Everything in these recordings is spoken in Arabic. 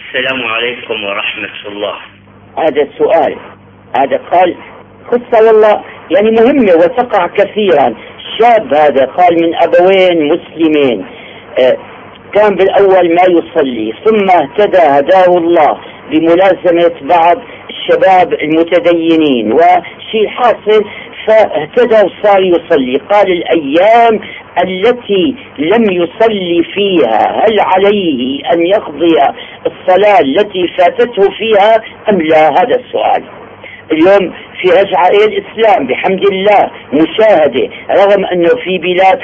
السلام عليكم ورحمة الله. هذا السؤال، هذا قال قصة والله يعني مهمة وتقع كثيرا. شاب هذا قال من أبوين مسلمين، كان بالأول ما يصلي، ثم اهتدى هداه الله بملازمة بعض الشباب المتدينين وشيء حاصل، فاهتدى وصار يصلي. قال الأيام التي لم يصلي فيها هل عليه أن يقضي الصلاة التي فاتته فيها أم لا؟ هذا السؤال. اليوم في رجعة إلى الإسلام بحمد الله مشاهدة، رغم أنه في بلاد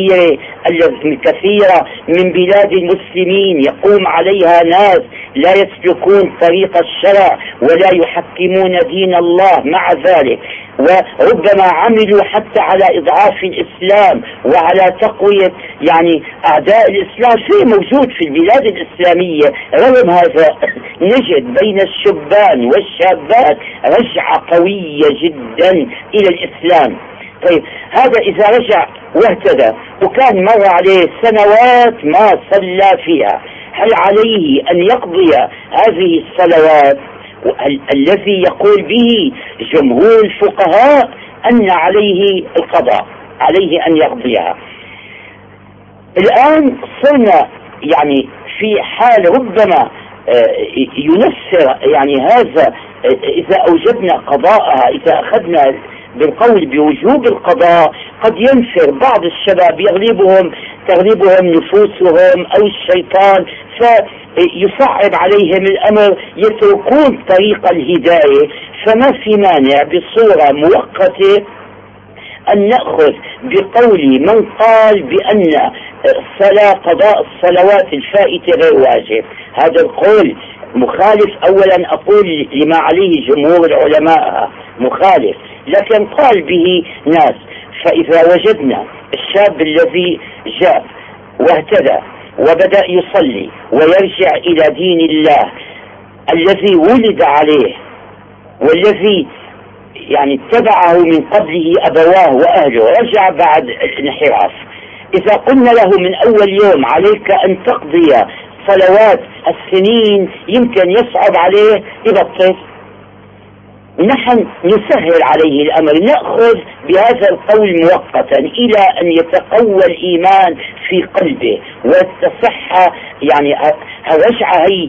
كثيرة من بلاد المسلمين يقوم عليها ناس لا يسلكون طريق الشرع ولا يحكمون دين الله، مع ذلك وربما عملوا حتى على إضعاف الإسلام وعلى تقوية يعني أعداء الإسلام. شيء موجود في البلاد الإسلامية. رغم هذا نجد بين الشبان والشابات رجعة قوية جدا إلى الإسلام. طيب هذا إذا رجع واهتدى وكان مر عليه سنوات ما صلى فيها، هل عليه أن يقضي هذه الصلوات؟ الذي يقول به جمهور الفقهاء أن عليه القضاء، عليه أن يقضيها. الآن صرنا يعني في حال ربما ينفر يعني هذا، إذا أوجبنا قضاءها، إذا أخذنا بالقول بوجوب القضاء، قد ينفر بعض الشباب تغلبهم نفوسهم أو الشيطان فيصعب عليهم الأمر، يتركون طريق الهداية. فما في مانع بصورة مؤقتة أن نأخذ بقول من قال بأن قضاء الصلوات الفائتة غير واجب. هذا القول مخالف، أولا أقول لما عليه جمهور العلماء، مخالف، لكن قال به ناس. فإذا وجدنا الشاب الذي جاء واهتدى وبدأ يصلي ويرجع إلى دين الله الذي ولد عليه والذي يعني اتبعه من قبله أبواه وأهله، رجع بعد الانحراف، إذا قلنا له من أول يوم عليك أن تقضي صلوات السنين يمكن يصعب عليه يبطل. نحن نسهل عليه الأمر، نأخذ بهذا القول مؤقتا إلى أن يتقوى الإيمان في قلبه وتصح يعني الرجعة هي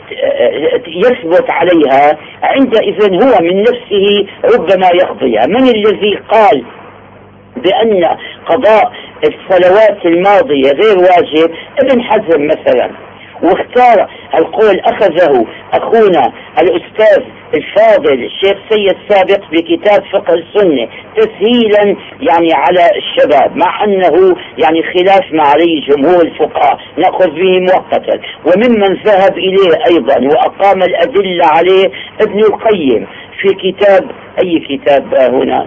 يثبت عليها، عندئذ هو من نفسه ربما يقضيها. من الذي قال بأن قضاء الصلوات الماضية غير واجب؟ ابن حزم مثلا، واختار القول أخذه أخونا الأستاذ الفاضل الشيخ سيد سابق بكتاب فقه السنة تسهيلا يعني على الشباب، مع أنه يعني خلاف ما عليه جمهور الفقهاء، نأخذ به مؤقتا. وممن ذهب إليه أيضا وأقام الأدلة عليه ابن القيم في كتاب، أي كتاب هنا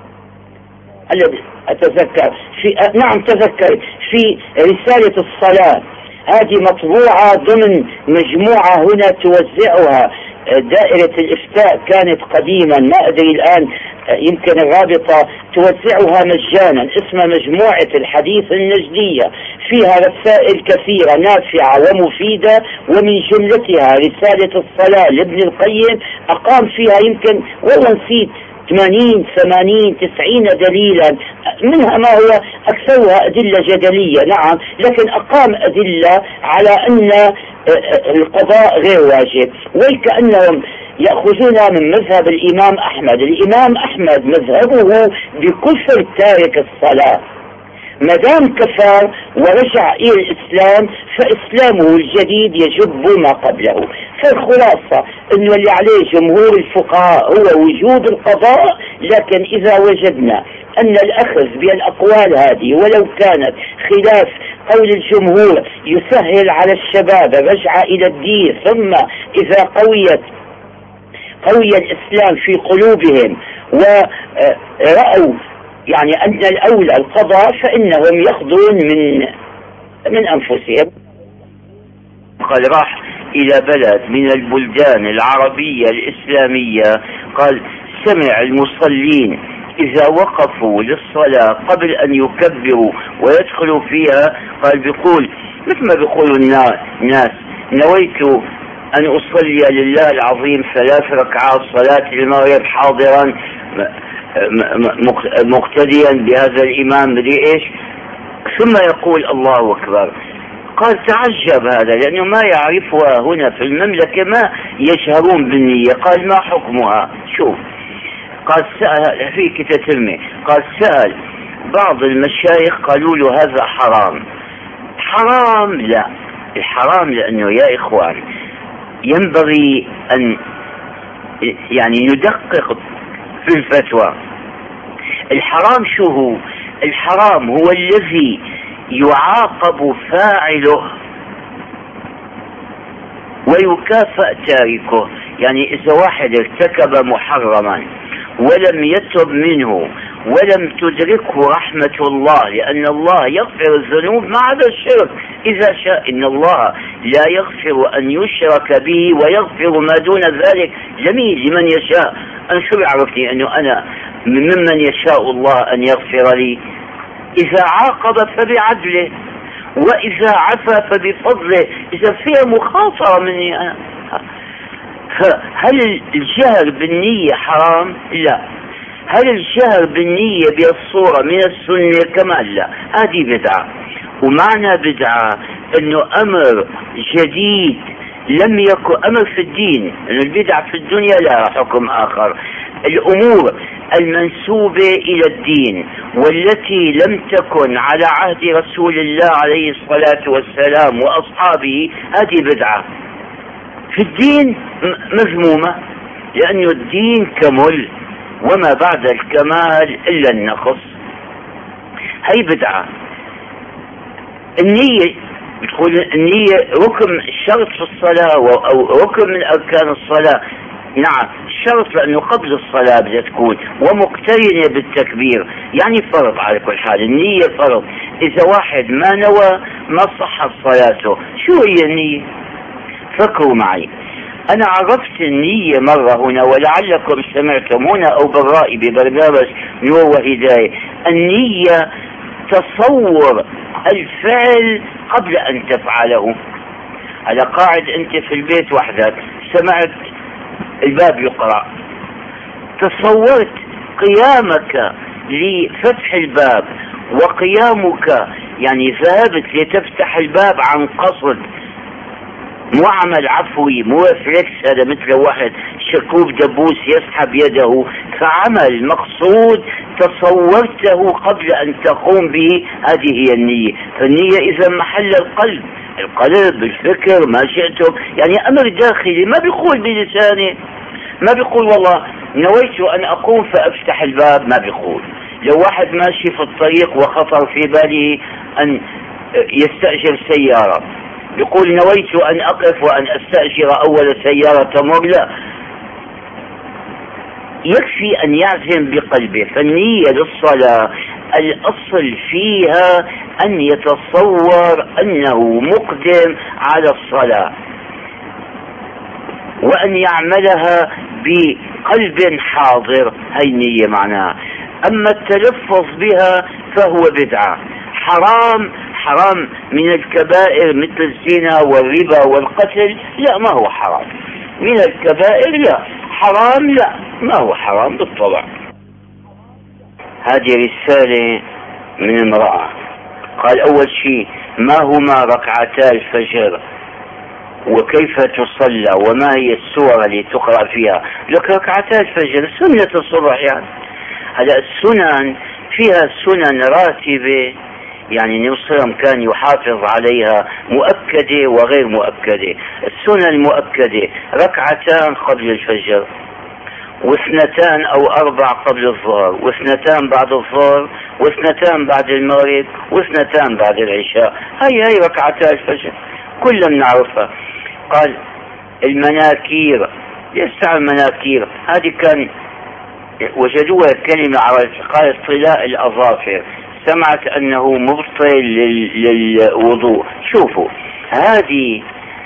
الذي أتذكر نعم تذكر، في رسالة الصلاة، هذه مطبوعة ضمن مجموعة هنا توزعها دائرة الإفتاء، كانت قديما ما أدري الآن، يمكن الرابطة توزعها مجانا، اسمها مجموعة الحديث النجدية، فيها رسائل كثيرة نافعة ومفيدة، ومن جملتها رسالة الصلاة لابن القيم أقام فيها يمكن والله نسيت 80 80 90 دليلا، منها ما هو أكثرها أدلة جدلية نعم، لكن أقام أدلة على أن القضاء غير واجب. وكأنهم يأخذون من مذهب الإمام أحمد. الإمام أحمد مذهبه بكفر تارك الصلاة، ما دام كفر ورجع إلى الإسلام فإسلامه الجديد يجب ما قبله. فالخلاصة أنه اللي عليه جمهور الفقهاء هو وجوب القضاء، لكن إذا وجدنا أن الأخذ بالأقوال هذه ولو كانت خلاف قول الجمهور يسهل على الشباب الرجعة إلى الدين، ثم إذا قوي الإسلام في قلوبهم ورأوا يعني أن الأولى القضاء فإنهم يخضون من أنفسهم. قال راح إلى بلد من البلدان العربية الإسلامية، قال سمع المصلين إذا وقفوا للصلاة قبل أن يكبروا ويدخلوا فيها، قال بيقول مثل ما بيقولوا الناس نويت أن أصلي لله العظيم 3 ركعات صلاة المغرب حاضرا مقتديا بهذا الإمام مدري إيش، ثم يقول الله أكبر. قال تعجب هذا لأنه ما يعرفها هنا في المملكة، ما يشهرون بالنية. قال ما حكمها؟ شوف، قال سأل فيك تتمه، قال سأل بعض المشايخ قالوا له هذا حرام. حرام؟ لا، الحرام لأنه يا إخوان ينبغي أن يعني ندقق في الفتوى. الحرام شو هو؟ الحرام هو الذي يعاقب فاعله ويكافأ تاركه. يعني إذا واحد ارتكب محرما ولم يتب منه ولم تدركه رحمة الله، لأن الله يغفر الذنوب ما عدا الشرك إذا شاء، إن الله لا يغفر أن يشرك به ويغفر ما دون ذلك لمن يشاء. أنا شو يعرفني أنه أنا ممن يشاء الله أن يغفر لي؟ إذا عاقب فبعدله، وإذا عفا فبفضله. إذا فيها مخاطرة مني أنا. هل الجهر بالنية حرام؟ لا. هل الجهر بالنية بالصورة من السنة؟ كمان لا، هذه بدعة. ومعنى بدعة أنه أمر جديد لم يكن أمر في الدين، أن البدع في الدنيا لها حكم آخر. الأمور المنسوبة إلى الدين والتي لم تكن على عهد رسول الله عليه الصلاة والسلام وأصحابه هذه بدعة في الدين مذمومة، لأن الدين كمل وما بعد الكمال إلا النقص. هي بدعة. النية بتقول النية ركن شرط في الصلاة أو ركن من أركان الصلاة. نعم شرط لأنه قبل الصلاة بدها تكون ومقترنة بالتكبير، يعني فرض على كل حال. النية فرض. إذا واحد ما نوى ما صحت صلاته. شو هي النية؟ فكروا معي. أنا عرفت النية مرة هنا ولعلكم سمعتم هنا أو بالرأي ببرنامج نور وهداية. النية تصور الفعل قبل أن تفعله. على قاعد أنت في البيت وحدك سمعت الباب يقرأ، تصورت قيامك لفتح الباب وقيامك، يعني ذهبت لتفتح الباب عن قصد، مو عمل عفوي، مو ريفلكس. هذا مثل واحد شكوب دبوس يسحب يده، فعمل مقصود تصورته قبل أن تقوم به. هذه هي النية. فالنية إذا محل القلب الفكر ما شئتم، يعني أمر داخلي ما بيقول بلسانه، ما بيقول والله نويت أن أقوم فأفتح الباب، ما بيقول. لو واحد ماشي في الطريق وخطر في باله أن يستأجر سيارة يقول نويت أن أقف وأن أستأجر أول سيارة تمر، لا، يكفي أن يعزم بقلبه. فالنية للصلاة الأصل فيها أن يتصور أنه مقدم على الصلاة وأن يعملها بقلب حاضر. هاي النية معناها. أما التلفظ بها فهو بدعة. حرام من الكبائر مثل الزنا والربا والقتل، لا ما هو حرام. من الكبائر لا، حرام لا، ما هو حرام بالطبع. هذه رسالة من امرأة. قال أول شيء ما هما ركعتا الفجر وكيف تصلى وما هي السور اللي تقرأ فيها؟ لك ركعتا الفجر سنة الصبح. يعني هذا السنن فيها سنن راتبة، يعني النبي صلى الله عليه وسلم كان يحافظ عليها مؤكدة وغير مؤكدة. السنن المؤكدة 2 قبل الفجر، 2 أو 4 قبل الظهر، 2 بعد الظهر، 2 بعد المغرب، 2 بعد العشاء. هي 2 الفجر كلنا نعرفها. قال المناكير، يستعمل المناكير، هذه كان وجدوها كلمة عربية. قال طلاء الأظافر، سمعت أنه مبطل للوضوء. شوفوا هذه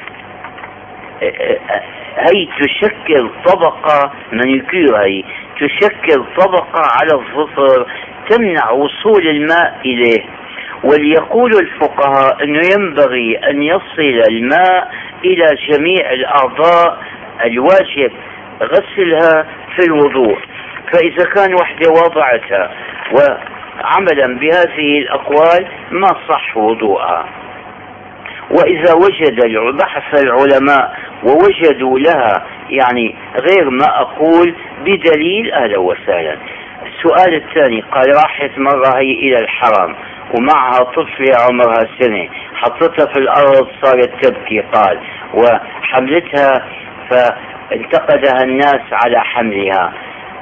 هي تشكل طبقة مانيكير، هي تشكل طبقة على الظفر تمنع وصول الماء إليه، وليقول الفقهاء أنه ينبغي أن يصل الماء إلى جميع الأعضاء الواجب غسلها في الوضوء. فإذا كان وحدة وضعتها وعملا بهذه الأقوال ما صح وضوءها. وإذا بحث العلماء ووجدوا لها يعني غير ما أقول بدليل، أهلا وسهلا. السؤال الثاني قال راحت مرة هي إلى الحرم ومعها طفلة عمرها سنة، حطتها في الأرض صارت تبكي، قال وحملتها فانتقدها الناس على حملها.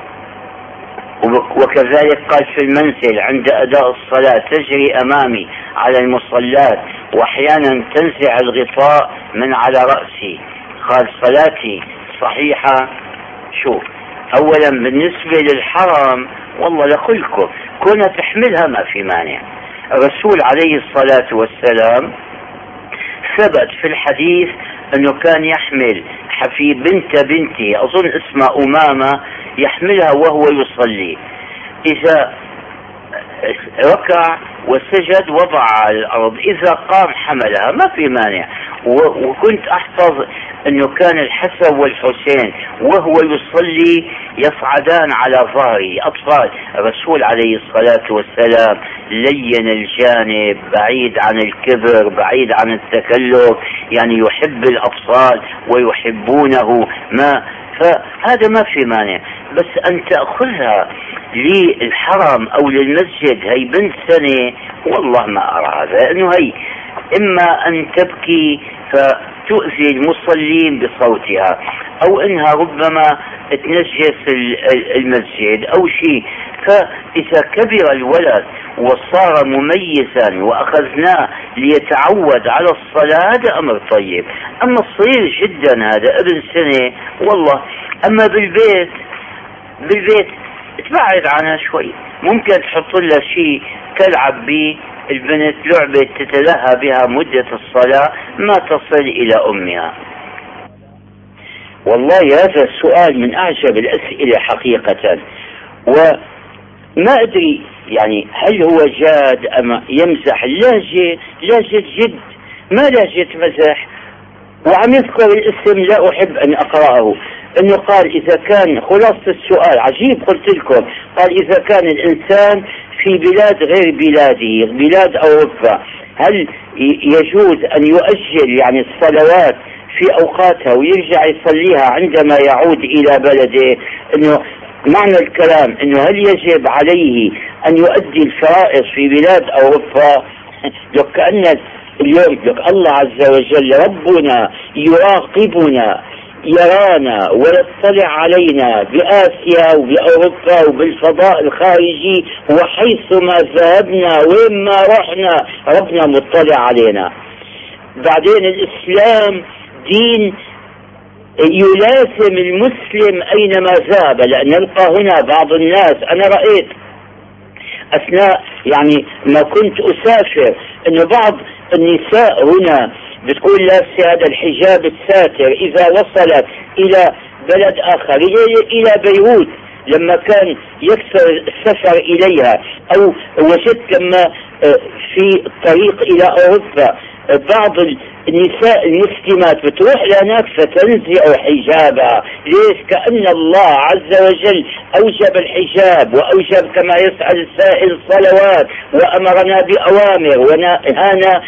وكذلك قال في المنزل عند أداء الصلاة تجري أمامي على المصلات وأحيانا تنزع الغطاء من على رأسي، قال صلاتي صحيحة. شوف، أولا بالنسبة للحرم والله لكلكم كونها تحملها ما في مانع. الرسول عليه الصلاة والسلام ثبت في الحديث أنه كان يحمل حفي بنتي أظن اسمها أمامة، يحملها وهو يصلي، إذا ركع وسجد وضعها على الأرض، إذا قام حملها ما في مانع. وكنت أحفظ أنه كان الحسن والحسين وهو يصلي يصعدان على ظهره أطفال. الرسول عليه الصلاة والسلام لين الجانب، بعيد عن الكبر، بعيد عن التكلف، يعني يحب الأطفال ويحبونه، فهذا ما في مانع. بس أن تأخذها للحرم أو للمسجد هي بنت سنة والله ما أرى هذا، لأنه هي إما أن تبكي فتؤذي المصلين بصوتها، أو إنها ربما تنجس المسجد أو شيء. فإذا كبر الولد وصار مميزا وأخذناه ليتعود على الصلاة هذا أمر طيب. أما الصغير جدا هذا ابن سنة والله. أما بالبيت تبعد عنها شوي، ممكن تحط لها شيء تلعب به البنت، لعبة تتلهى بها مدة الصلاة ما تصل إلى أمها. والله هذا السؤال من أعجب الأسئلة حقيقة، وما أدري يعني هل هو جاد أم يمزح. لاجة جد، ما لاجة مزح. وعم يذكر الاسم لا أحب أن أقرأه، أنه قال إذا كان خلاصة السؤال عجيب، قلت لكم قال إذا كان الإنسان في بلاد غير بلاده، بلاد أوروبا، هل يجوز أن يؤجل يعني الصلوات في أوقاتها ويرجع يصليها عندما يعود إلى بلده؟ أنه معنى الكلام أنه هل يجب عليه أن يؤدي الفرائض في بلاد أوروبا؟ لو كأن اليوم الله عز وجل ربنا يراقبنا، يرانا ويطلع علينا بآسيا وبأوروبا وبالفضاء الخارجي، وحيث ما ذهبنا وين ما رحنا ربنا مطلع علينا. بعدين الإسلام دين يلازم المسلم أينما ذهب، لأن نلقى هنا بعض الناس، أنا رأيت أثناء يعني ما كنت أسافر أنه بعض النساء هنا بتقول لابسة هذا الحجاب الساتر، إذا وصلت إلى بلد آخر إلى بيروت لما كان يكثر السفر إليها، أو وجدت لما في الطريق إلى أوروبا بعض النساء المسلمات بتروح لهناك فتنزع حجابها. ليش؟ كأن الله عز وجل أوجب الحجاب وأوجب كما يسأل السائل الصلوات، وأمرنا بأوامر ونهانا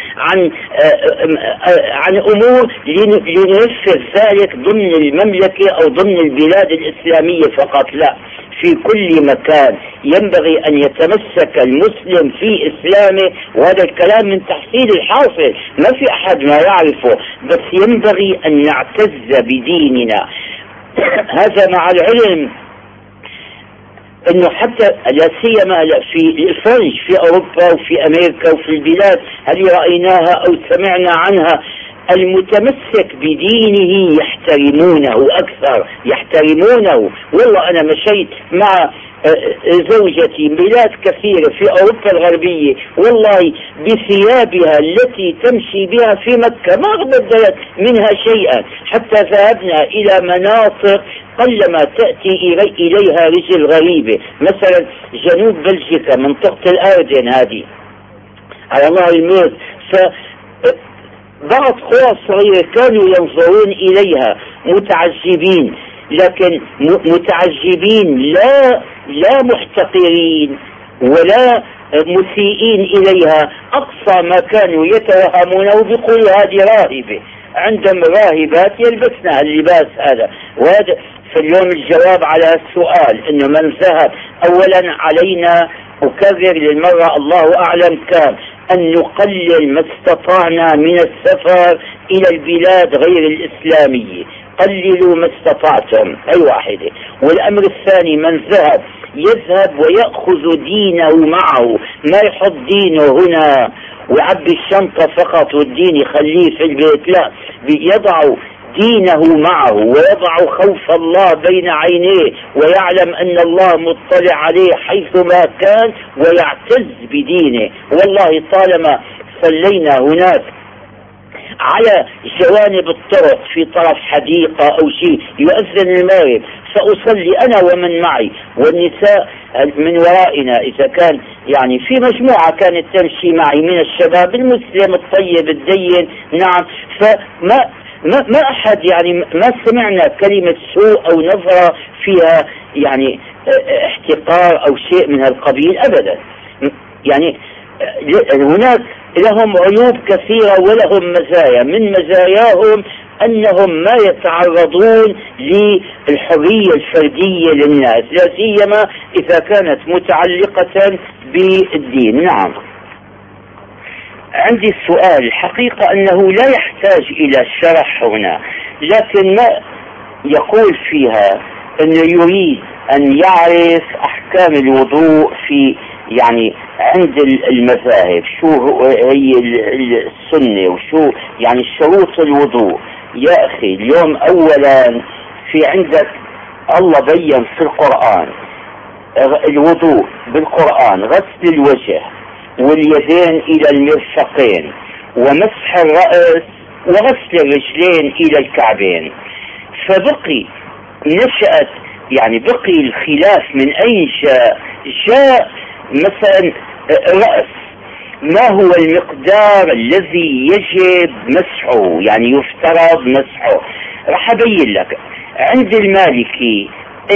عن أمور لننفذ ذلك ضمن المملكة أو ضمن البلاد الإسلامية فقط. لا، في كل مكان ينبغي أن يتمسك المسلم في إسلامه، وهذا الكلام من تحصيل الحاصل، ما في أحد ما يعرفه، بس ينبغي أن نعتز بديننا. هذا مع العلم أنه حتى لا سيما في الفرنج في أوروبا وفي أمريكا وفي البلاد هل رأيناها أو سمعنا عنها، المتمسك بدينه يحترمونه أكثر، يحترمونه. والله أنا مشيت مع زوجتي بلاد كثيرة في أوروبا الغربية، والله بثيابها التي تمشي بها في مكة ما بدلت منها شيئا، حتى ذهبنا إلى مناطق قلما تأتي إليها رجل غريبة، مثلا جنوب بلجيكا منطقة الأردن هذه، على نهر الميرز. فبعض قرى صغيرة كانوا ينظرون إليها متعجبين، لكن متعجبين لا محتقرين ولا مسيئين إليها. أقصى ما كانوا يتوهمونه بيقولوا هذه راهبة، عندهم راهبات يلبسنا اللباس هذا وهذا. فاليوم الجواب على السؤال انه من ذهب، اولا علينا اكرر للمرة الله اعلم كان ان نقلل ما استطعنا من السفر الى البلاد غير الاسلامية، قللوا ما استطعتم، اي واحدة. والامر الثاني من ذهب يذهب ويأخذ دينه معه، ما يحط دينه هنا ويعبي الشنطة فقط والدين يخليه في البيت، لا، يضع دينه معه ويضع خوف الله بين عينيه ويعلم أن الله مطلع عليه حيثما كان ويعتز بدينه. والله طالما صلينا هناك على جوانب الطرق في طرف حديقة أو شيء يؤذن المغرب سأصلي أنا ومن معي والنساء من ورائنا، إذا كان يعني في مجموعة كانت تمشي معي من الشباب المسلم الطيب الدين، نعم. ما أحد يعني ما سمعنا كلمة سوء أو نظرة فيها يعني احتقار أو شيء من هالقبيل أبدا. يعني هناك لهم عيوب كثيرة ولهم مزايا، من مزاياهم أنهم ما يتعرضون للحرية الفردية للناس، لا سيما إذا كانت متعلقة بالدين. نعم. عندي السؤال، الحقيقة أنه لا يحتاج إلى شرح هنا، لكن ما يقول فيها أنه يريد أن يعرف أحكام الوضوء في يعني عند المذاهب، شو هي السنة وشو يعني شروط الوضوء. يا أخي اليوم أولا في عندك الله بيّن في القرآن الوضوء بالقرآن غسل الوجه واليدين إلى المرفقين ومسح الرأس وغسل الرجلين إلى الكعبين. فبقي نشأت يعني بقي الخلاف من أين جاء مثلا الرأس، ما هو المقدار الذي يجب مسحه، يعني يفترض مسحه. راح أبين لك. عند المالكي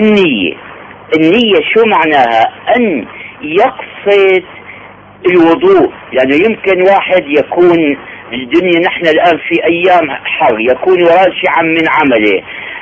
النية شو معناها؟ أن يقصد الوضوء، لأنه يعني يمكن واحد يكون الدنيا نحن الآن في أيام حر يكون راجعا من عمله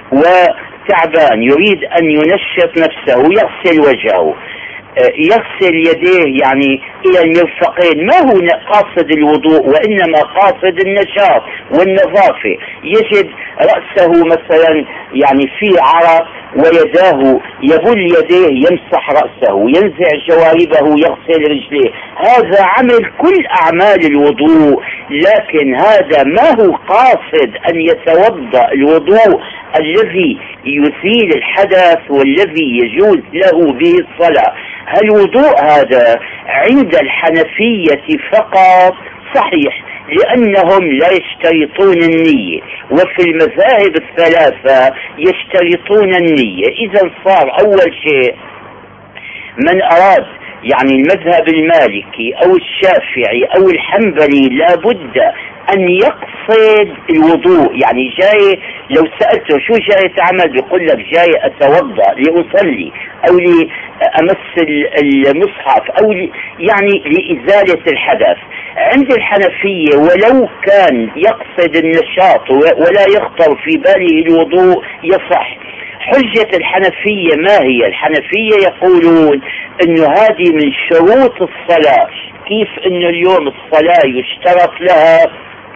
وتعبان يريد أن ينشط نفسه ويغسل وجهه، يغسل يديه يعني إلى المرفقين، ما هو قاصد الوضوء وإنما قاصد النشاط والنظافة. يجد رأسه مثلا يعني في عرق ويداه يبل يديه يمسح رأسه ينزع جواربه يغسل رجليه، هذا عمل كل أعمال الوضوء، لكن هذا ما هو قاصد أن يتوضأ الوضوء الذي يزيل الحدث والذي يجوز له به الصلاة. الوضوء هذا عند الحنفية فقط صحيح، لأنهم لا يشترطون النية، وفي المذاهب الثلاثة يشترطون النية. إذا صار أول شيء من أراد يعني المذهب المالكي أو الشافعي أو الحنبلي لابد أن يقصد الوضوء، يعني جاي لو سألته شو جاي تعمل بيقول لك جاي أتوضأ لأصلي أو لأمس المصحف أو يعني لإزالة الحدث. عند الحنفية ولو كان يقصد النشاط ولا يخطر في باله الوضوء يصح. حجة الحنفية ما هي؟ الحنفية يقولون انه هذه من شروط الصلاة. كيف انه اليوم الصلاة يشترط لها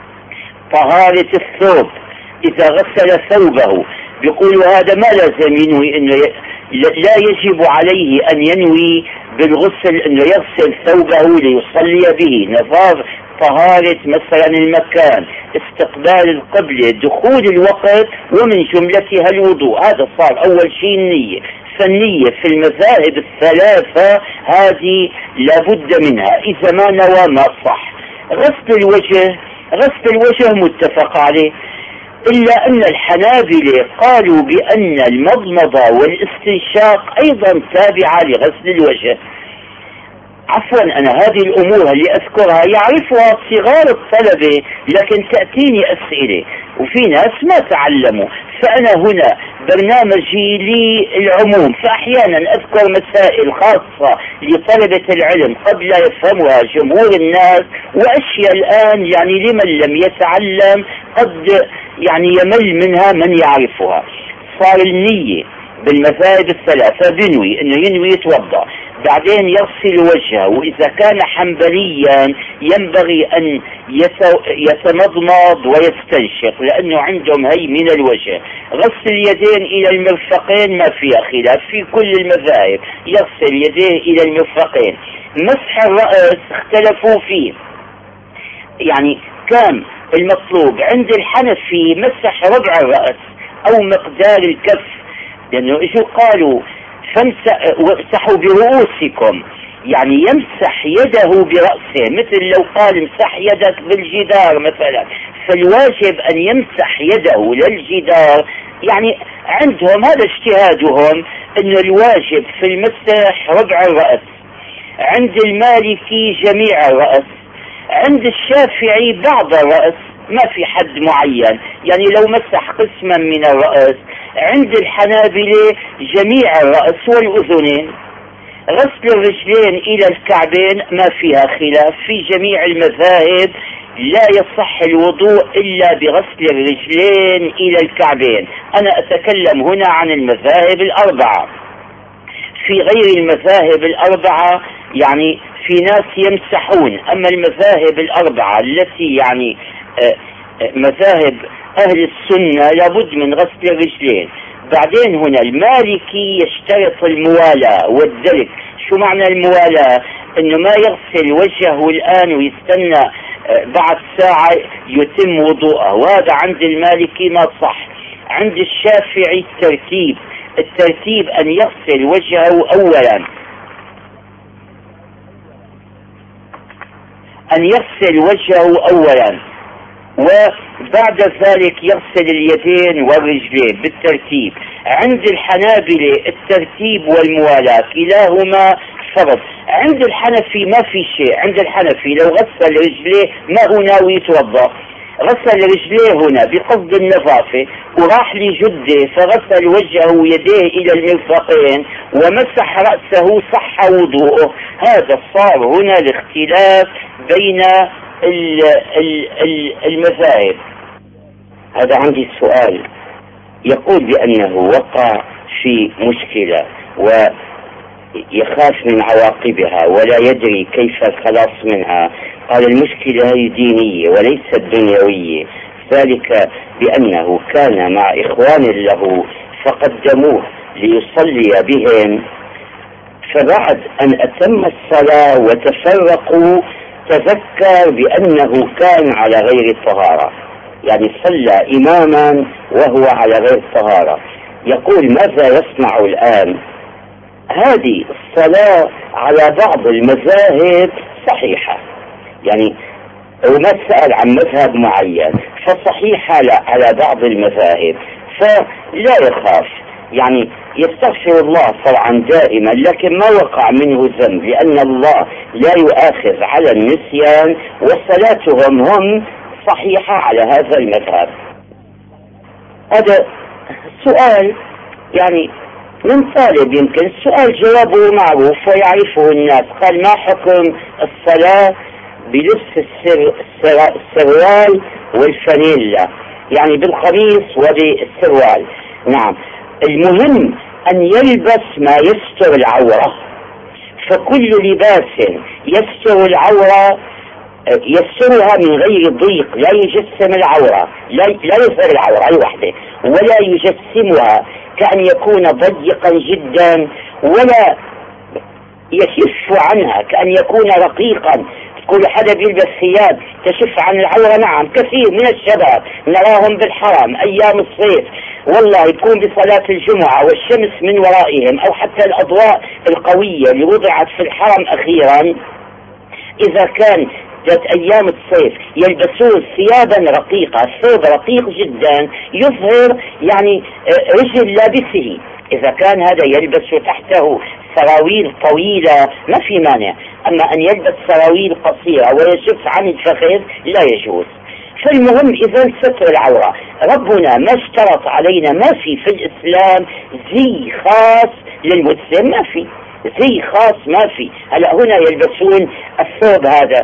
طهارة الثوب، اذا غسل ثوبه بيقولوا هذا ما لازم ينوي انه لا يجب عليه ان ينوي بالغسل انه يغسل ثوبه ليصلي به، نظافة طهارة مثلا المكان، استقبال القبلة، دخول الوقت، ومن جملتها الوضوء. هذا صار أول شيء النية. فالنية في المذاهب الثلاثة هذه لابد منها، إذا ما نوى ما صح. غسل الوجه متفق عليه، إلا أن الحنابلة قالوا بأن المضمضة والاستنشاق أيضا تابعة لغسل الوجه. عفوا أنا هذه الأمور اللي أذكرها يعرفها صغار الطلبة، لكن تأتيني أسئلة وفي ناس ما تعلموا، فأنا هنا برنامجي للعموم، فأحيانا أذكر مسائل خاصة لطلبة العلم قد لا يفهمها جمهور الناس، وأشياء الآن يعني لمن لم يتعلم قد يعني يمل منها من يعرفها. صار النية بالمذاهب الثلاثة بنوي انه ينوي يتوضا، بعدين يغسل وجهه، واذا كان حنبليا ينبغي ان يتمضمض ويستنشق لانه عندهم هي من الوجه. غسل اليدين الى المرفقين ما فيها خلاف في كل المذاهب، يغسل يديه الى المرفقين. مسح الرأس اختلفوا فيه، يعني كان المطلوب عند الحنفي مسح ربع الرأس او مقدار الكف، لأنه إجوا قالوا وامسحوا برؤوسكم، يعني يمسح يده برأسه، مثل لو قال امسح يدك بالجدار مثلا، فالواجب أن يمسح يده للجدار. يعني عندهم هذا اجتهادهم أن الواجب في المسح ربع الرأس، عند المالكي جميع الرأس، عند الشافعي بعض الرأس، ما في حد معين، يعني لو مسح قسما من الرأس. عند الحنابلة جميع الرأس والأذنين. غسل الرجلين إلى الكعبين ما فيها خلاف في جميع المذاهب، لا يصح الوضوء إلا بغسل الرجلين إلى الكعبين. أنا أتكلم هنا عن المذاهب الأربعة. في غير المذاهب الأربعة يعني في ناس يمسحون، أما المذاهب الأربعة التي يعني مذاهب أهل السنة لابد من غسل الرجلين. بعدين هنا المالكي يشترط الموالاة والدلك. شو معنى الموالاة؟ انه ما يغسل وجهه الآن ويستنى بعد ساعة يتم وضوءه، وهذا عند المالكي ما صح. عند الشافعي الترتيب أن يغسل وجهه أولا، وبعد ذلك يغسل اليدين والرجلين بالترتيب. عند الحنابلة الترتيب والموالاة كلاهما فرض. عند الحنفي ما في شيء، عند الحنفي لو غسل رجليه ما هو ناوي يتوضا، غسل رجليه هنا بقصد النظافة وراح لجده فغسل وجهه ويديه إلى المرفقين ومسح رأسه صح وضوءه. هذا صار هنا الاختلاف بين المذاهب. هذا عندي سؤال يقول بأنه وقع في مشكلة ويخاف من عواقبها ولا يدري كيف الخلاص منها. قال المشكلة هي دينية وليست دنيوية، ذلك بأنه كان مع إخوان له فقدموه ليصلي بهم، فبعد أن أتم الصلاة وتفرقوا تذكر بأنه كان على غير الطهارة، يعني صلى إماما وهو على غير الطهارة. يقول ماذا يصنع الآن؟ هذه الصلاة على بعض المذاهب صحيحة، يعني وما سأل عن مذهب معين، فصحيحة على بعض المذاهب، فلا يخاف، يعني يستغفر الله طبعا دائما، لكن ما وقع منه ذنب لأن الله لا يؤاخذ على النسيان، وصلاتهم هم صحيحة على هذا المذهب. هذا سؤال يعني من طالب، يمكن السؤال جوابه معروف ويعرفه الناس. قال ما حكم الصلاة بلبس السروال والفانيلا، يعني بالقميص وبالسروال؟ نعم، المهم أن يلبس ما يستر العورة، فكل لباس يستر العورة يسترها من غير ضيق، لا يجسم العورة، لا يظهر العورة أي وحدة، ولا يجسمها كأن يكون ضيقا جدا، ولا يشف عنها كأن يكون رقيقا. كل حدا بيلبس ثياب تشف عن العورة، نعم كثير من الشباب نراهم بالحرم أيام الصيف، والله يكون بصلاة الجمعة والشمس من ورائهم، أو حتى الأضواء القوية اللي وضعت في الحرم أخيرا، إذا كان أيام الصيف يلبسون ثيابا رقيقة، ثوب رقيق جدا يظهر يعني رجل لابسه، إذا كان هذا يلبس تحته سراويل طويلة ما في مانع، أما أن يلبس سراويل قصيرة ويشف عن الفخذ لا يجوز. فالمهم إذا ستر العورة، ربنا ما اشترط علينا، ما في الإسلام زي خاص للمسلم، ما في زي خاص، ما في. هلا هنا يلبسون الثوب هذا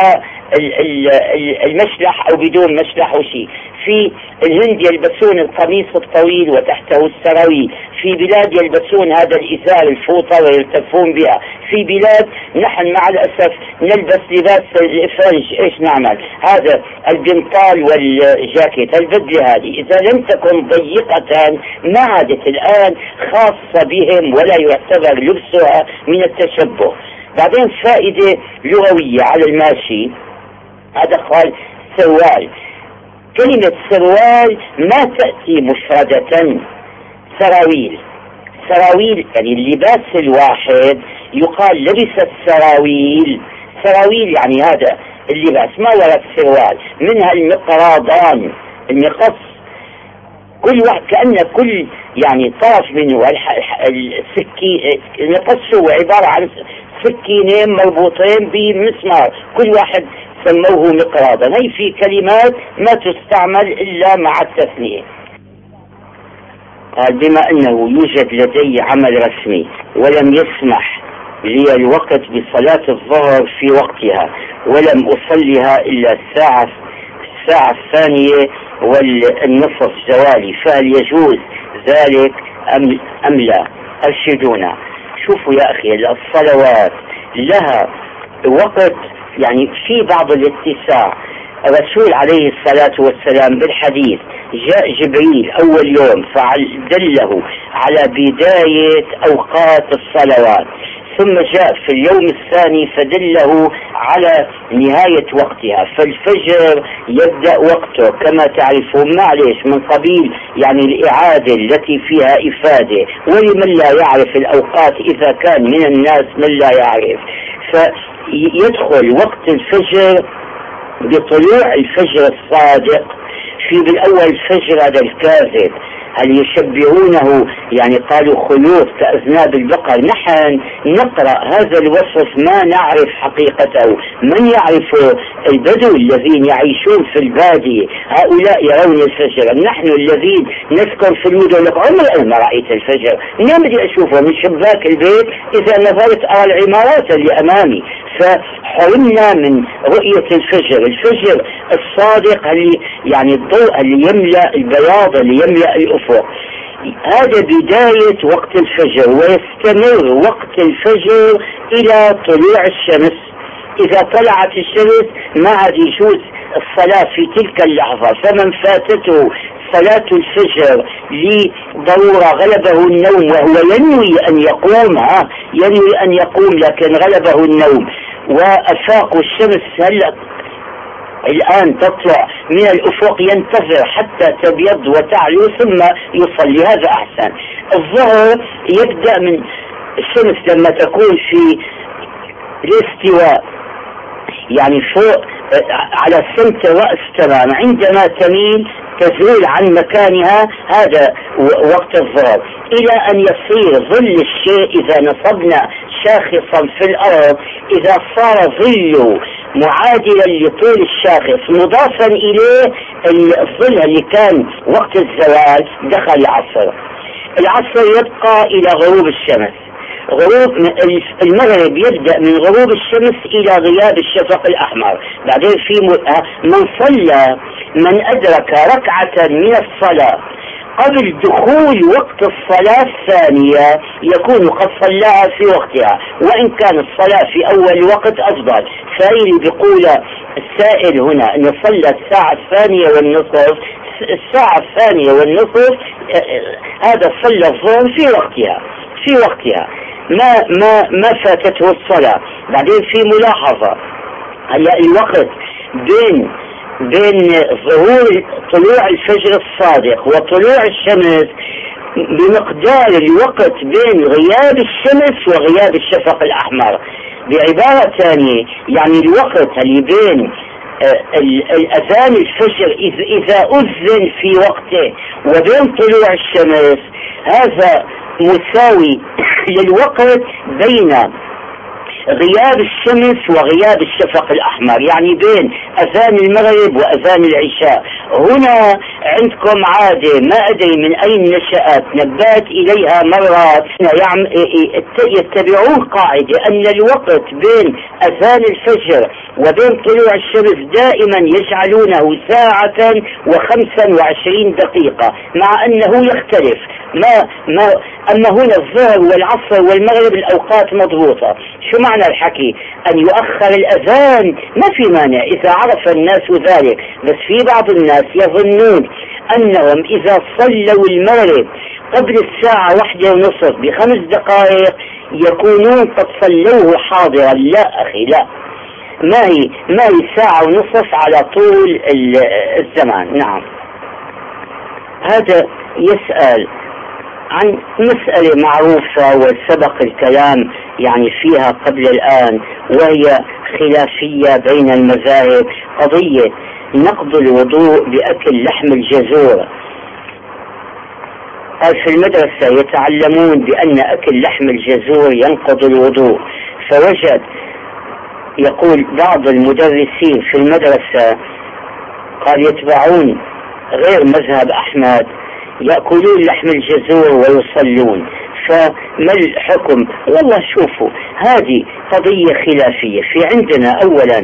والمشلح أو بدون مشلح وشي. في الهند يلبسون القميص الطويل وتحته السراويل، في بلاد يلبسون هذا الإزار الفوطة ويلتفون بها، في بلاد نحن مع الأسف نلبس لباس الإفرنج. إيش نعمل؟ هذا البنطال والجاكيت البدلة هذه إذا لم تكن ضيقة ما عادت الآن خاصة بهم ولا يعتبر لبسها من التشبه. بعدين فائدة لغوية على الماشي، هذا قال سروال. كلمة سروال ما تأتي مفردة، سراويل. سراويل يعني اللباس الواحد يقال لبس السراويل. سراويل يعني هذا اللباس، ما ورد سروال. منها المقراضان، المقص، كل واحد كأن كل يعني طرف منه السكين. المقص هو عبارة عن سكينين مربوطين بمسمار، كل واحد سموه مقراضا. هي في كلمات ما تستعمل إلا مع التثنية. قال بما أنه يوجد لدي عمل رسمي ولم يسمح لي الوقت بصلاة الظهر في وقتها، ولم أصليها إلا الساعة الثانية والنصف زوالي، فهل يجوز ذلك أم لا؟ أرشدونا. شوفوا يا أخي الصلوات لها وقت، يعني في بعض الاتساع. الرسول عليه الصلاة والسلام بالحديث جاء جبريل أول يوم فدله على بداية أوقات الصلوات، ثم جاء في اليوم الثاني فدله على نهاية وقتها. فالفجر يبدأ وقته كما تعرفون، معليش من قبيل يعني الإعادة التي فيها إفادة، ولمن لا يعرف الأوقات إذا كان من الناس من لا يعرف، فيدخل وقت الفجر بطلوع الفجر الصادق. في بالأول الفجر هذا الكاذب، هل يشبهونه يعني قالوا خيوط كأذناب البقر. نحن نقرأ هذا الوصف ما نعرف حقيقته. من يعرف؟ البدو الذين يعيشون في البادية، هؤلاء يرون الفجر. نحن الذين نسكن في المدن عمري ما رأيت الفجر، نعم بدي أشوفه من شباك البيت، إذا نظرت أرى العمارات اللي أمامي. فحرمنا من رؤية الفجر. الفجر الصادق اللي يعني الضوء اللي يملأ البياض، اللي يملأ الأفق، هذا بداية وقت الفجر، ويستمر وقت الفجر إلى طلوع الشمس. إذا طلعت الشمس ما عاد يجوز الصلاة في تلك اللحظة. فمن فاتته صلاة الفجر لضرورة غلبه النوم وهو ينوي أن يقوم لكن غلبه النوم وأفاق الشمس هلأ الآن تطلع من الأفق، ينتظر حتى تبيض وتعلو ثم يصلي، هذا أحسن. الظهر يبدأ من الشمس لما تكون في الاستواء، يعني فوق على سمت الرأس تمام، عندما تميل تزول عن مكانها، هذا وقت الظهر. إلى أن يصير ظل الشيء إذا نصبنا شاخصا في الأرض، إذا صار ظله معادلا لطول الشاخص مضافا إليه الظل اللي كان وقت الزوال، دخل العصر. العصر يبقى إلى غروب الشمس. غروب المغرب يبدأ من غروب الشمس إلى غياب الشفق الأحمر. بعدين في من أدرك ركعة من الصلاة قبل دخول وقت الصلاة الثانية يكون قد صلاها في وقتها، وإن كان الصلاة في أول وقت أفضل. فإن بيقول السائل هنا أن صلى الساعة الثانية والنصف، الساعة الثانية والنصف هذا صلى الظهر في وقتها ما فاتته الصلاة. بعدين في ملاحظة، هلا الوقت بين ظهور طلوع الفجر الصادق وطلوع الشمس بمقدار الوقت بين غياب الشمس وغياب الشفق الأحمر. بعبارة ثانية يعني الوقت اللي بين الأذان الفجر إذا أذن في وقته وبين طلوع الشمس، هذا مساوي للوقت بين غياب الشمس وغياب الشفق الأحمر، يعني بين أذان المغرب وأذان العشاء. هنا عندكم عادة ما أدري من أين نشأت، نبات إليها مرات، يتبعون قاعدة أن الوقت بين أذان الفجر وبين طلوع الشمس دائما يجعلونه 1:25 دقيقة، مع أنه يختلف. أما هنا الظهر والعصر والمغرب الأوقات مضبوطة. شو معنى الحكي؟ أن يؤخر الأذان ما في مانع إذا عرف الناس ذلك، بس في بعض الناس يظنون أنهم إذا صلوا المغرب قبل 1:01 ب5 دقائق يكونون قد صلوه حاضرا. لا أخي، لا، ما هي 1:30 على طول الزمان. نعم. هذا يسأل عن مسألة معروفة وسبق الكلام يعني فيها قبل الآن، وهي خلافية بين المذاهب، قضية نقض الوضوء بأكل لحم الجزور. قال في المدرسة يتعلمون بأن أكل لحم الجزور ينقض الوضوء، فوجد يقول بعض المدرسين في المدرسة قال يتبعون غير مذهب أحمد يأكلون لحم الجزور ويصلون، فما الحكم؟ والله شوفوا، هذه قضية خلافية. في عندنا أولا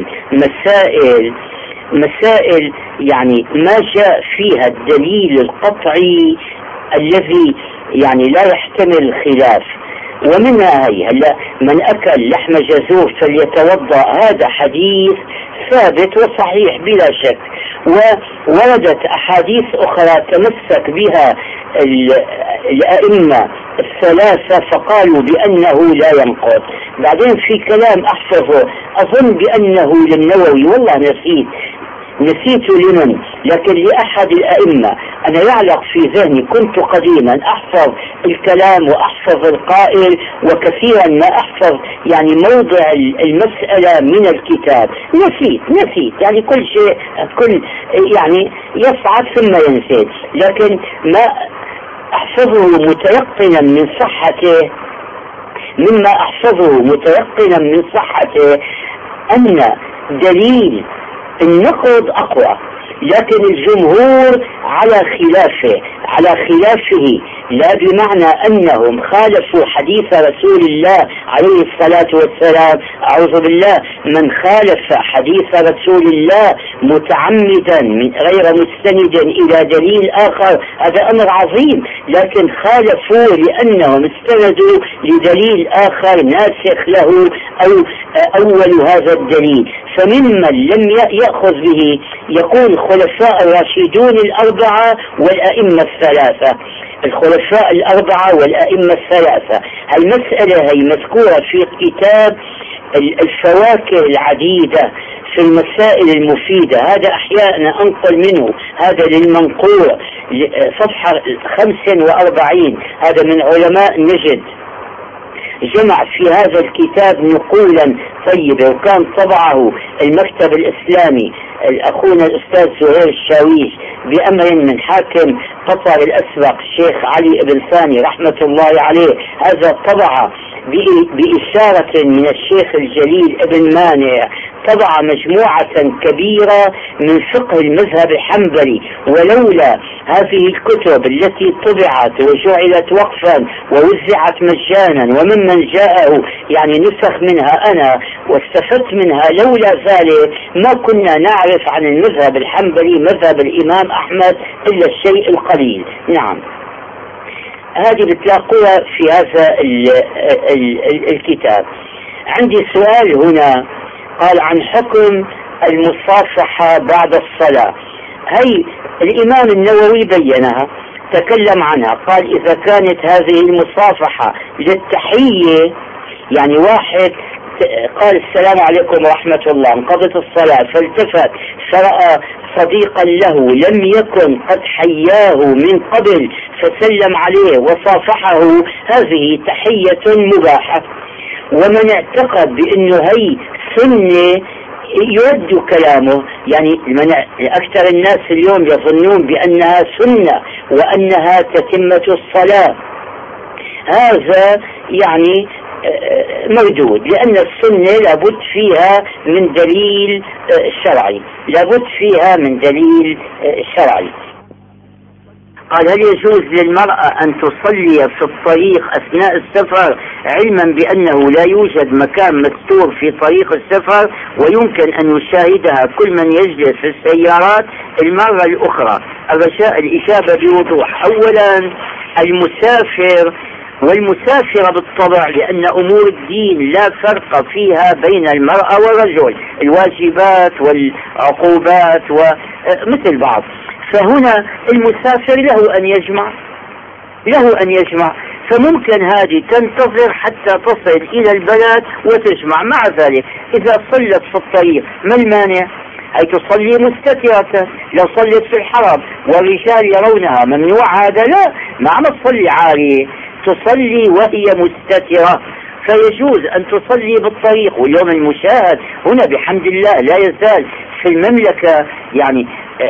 مسائل يعني ما جاء فيها الدليل القطعي الذي يعني لا يحتمل خلاف، ومنها هلا من أكل لحم جزور فليتوضأ، هذا حديث ثابت وصحيح بلا شك، ووردت أحاديث أخرى تمسك بها الأئمة الثلاثة فقالوا بأنه لا ينقض. بعدين في كلام أحفظه أظن بأنه للنووي، والله نسيت لمن، لكن لأحد الأئمة. أنا يعلق في ذهني، كنت قديما أحفظ الكلام وأحفظ القائل، وكثيرا ما أحفظ يعني موضع المسألة من الكتاب. نسيت يعني كل شيء يعني يصعد ثم ينسى، لكن ما أحفظه متيقنا من صحته، مما أحفظه متيقنا من صحته أن دليل النقض أقوى، لكن الجمهور على خلافه، لا بمعنى أنهم خالفوا حديث رسول الله عليه الصلاة والسلام. أعوذ بالله، من خالف حديث رسول الله متعمدا من غير مستند إلى دليل آخر هذا أمر عظيم، لكن خالفوا لأنهم استندوا لدليل آخر ناسخ له أو أول هذا الدليل. فممن لم يأخذ به يقول الخلفاء الراشدون الأربعة والأئمة الثلاثة، الخلفاء الأربعة والأئمة الثلاثة. المسألة هي مذكورة في كتاب الفواكه العديدة في المسائل المفيدة، هذا أحيانا أنقل منه، هذا للمنقور صفحة 45، هذا من علماء نجد، جمع في هذا الكتاب نقولا طيبة، وكان طبعه المكتب الإسلامي أخونا الأستاذ زهير الشاويش بأمر من حاكم قطر الأسبق الشيخ علي بن ثاني رحمة الله عليه. هذا طبعه بإشارة من الشيخ الجليل ابن مانع، طبع مجموعة كبيرة من فقه المذهب الحنبلي، ولولا هذه الكتب التي طبعت وجعلت وقفا ووزعت مجانا وممن جاءه يعني نسخ منها أنا واستفدت منها، لولا ذلك ما كنا نعرف عن المذهب الحنبلي مذهب الإمام أحمد إلا الشيء القليل. نعم، هذه بتلاقوها في هذا الكتاب. عندي سؤال هنا، قال عن حكم المصافحة بعد الصلاة. هي الإمام النووي بينها، تكلم عنها، قال إذا كانت هذه المصافحة للتحية، يعني واحد قال السلام عليكم ورحمة الله، انقضت الصلاة فالتفت فرأى صديقا له لم يكن قد حياه من قبل فسلم عليه وصافحه، هذه تحية مباحة. ومن اعتقد بأنه هي سنة يرد كلامه، يعني أكثر الناس اليوم يظنون بأنها سنة وأنها تتمة الصلاة، هذا يعني مردود، لأن السنة لابد فيها من دليل شرعي، لابد فيها من دليل شرعي. قال: هل يجوز للمرأة أن تصلي في الطريق أثناء السفر علما بأنه لا يوجد مكان مستور في طريق السفر ويمكن أن يشاهدها كل من يجلس في السيارات المرة الأخرى؟ الرجاء الإجابة بوضوح. أولا، المسافر والمسافرة بالطبع، لأن أمور الدين لا فرق فيها بين المرأة والرجل، الواجبات والعقوبات ومثل بعض. فهنا المسافر له أن يجمع، فممكن هذه تنتظر حتى تصل إلى البلد وتجمع. مع ذلك إذا صلت في الطريق ما المانع؟ أي تصلي مستترة. لو صلت في الحرم والرجال يرونها ممنوع هذا؟ لا، ما عم تصلي عارية، تصلي وهي مستترة، فيجوز أن تصلي بالطريق. واليوم المشاهد هنا بحمد الله لا يزال في المملكة يعني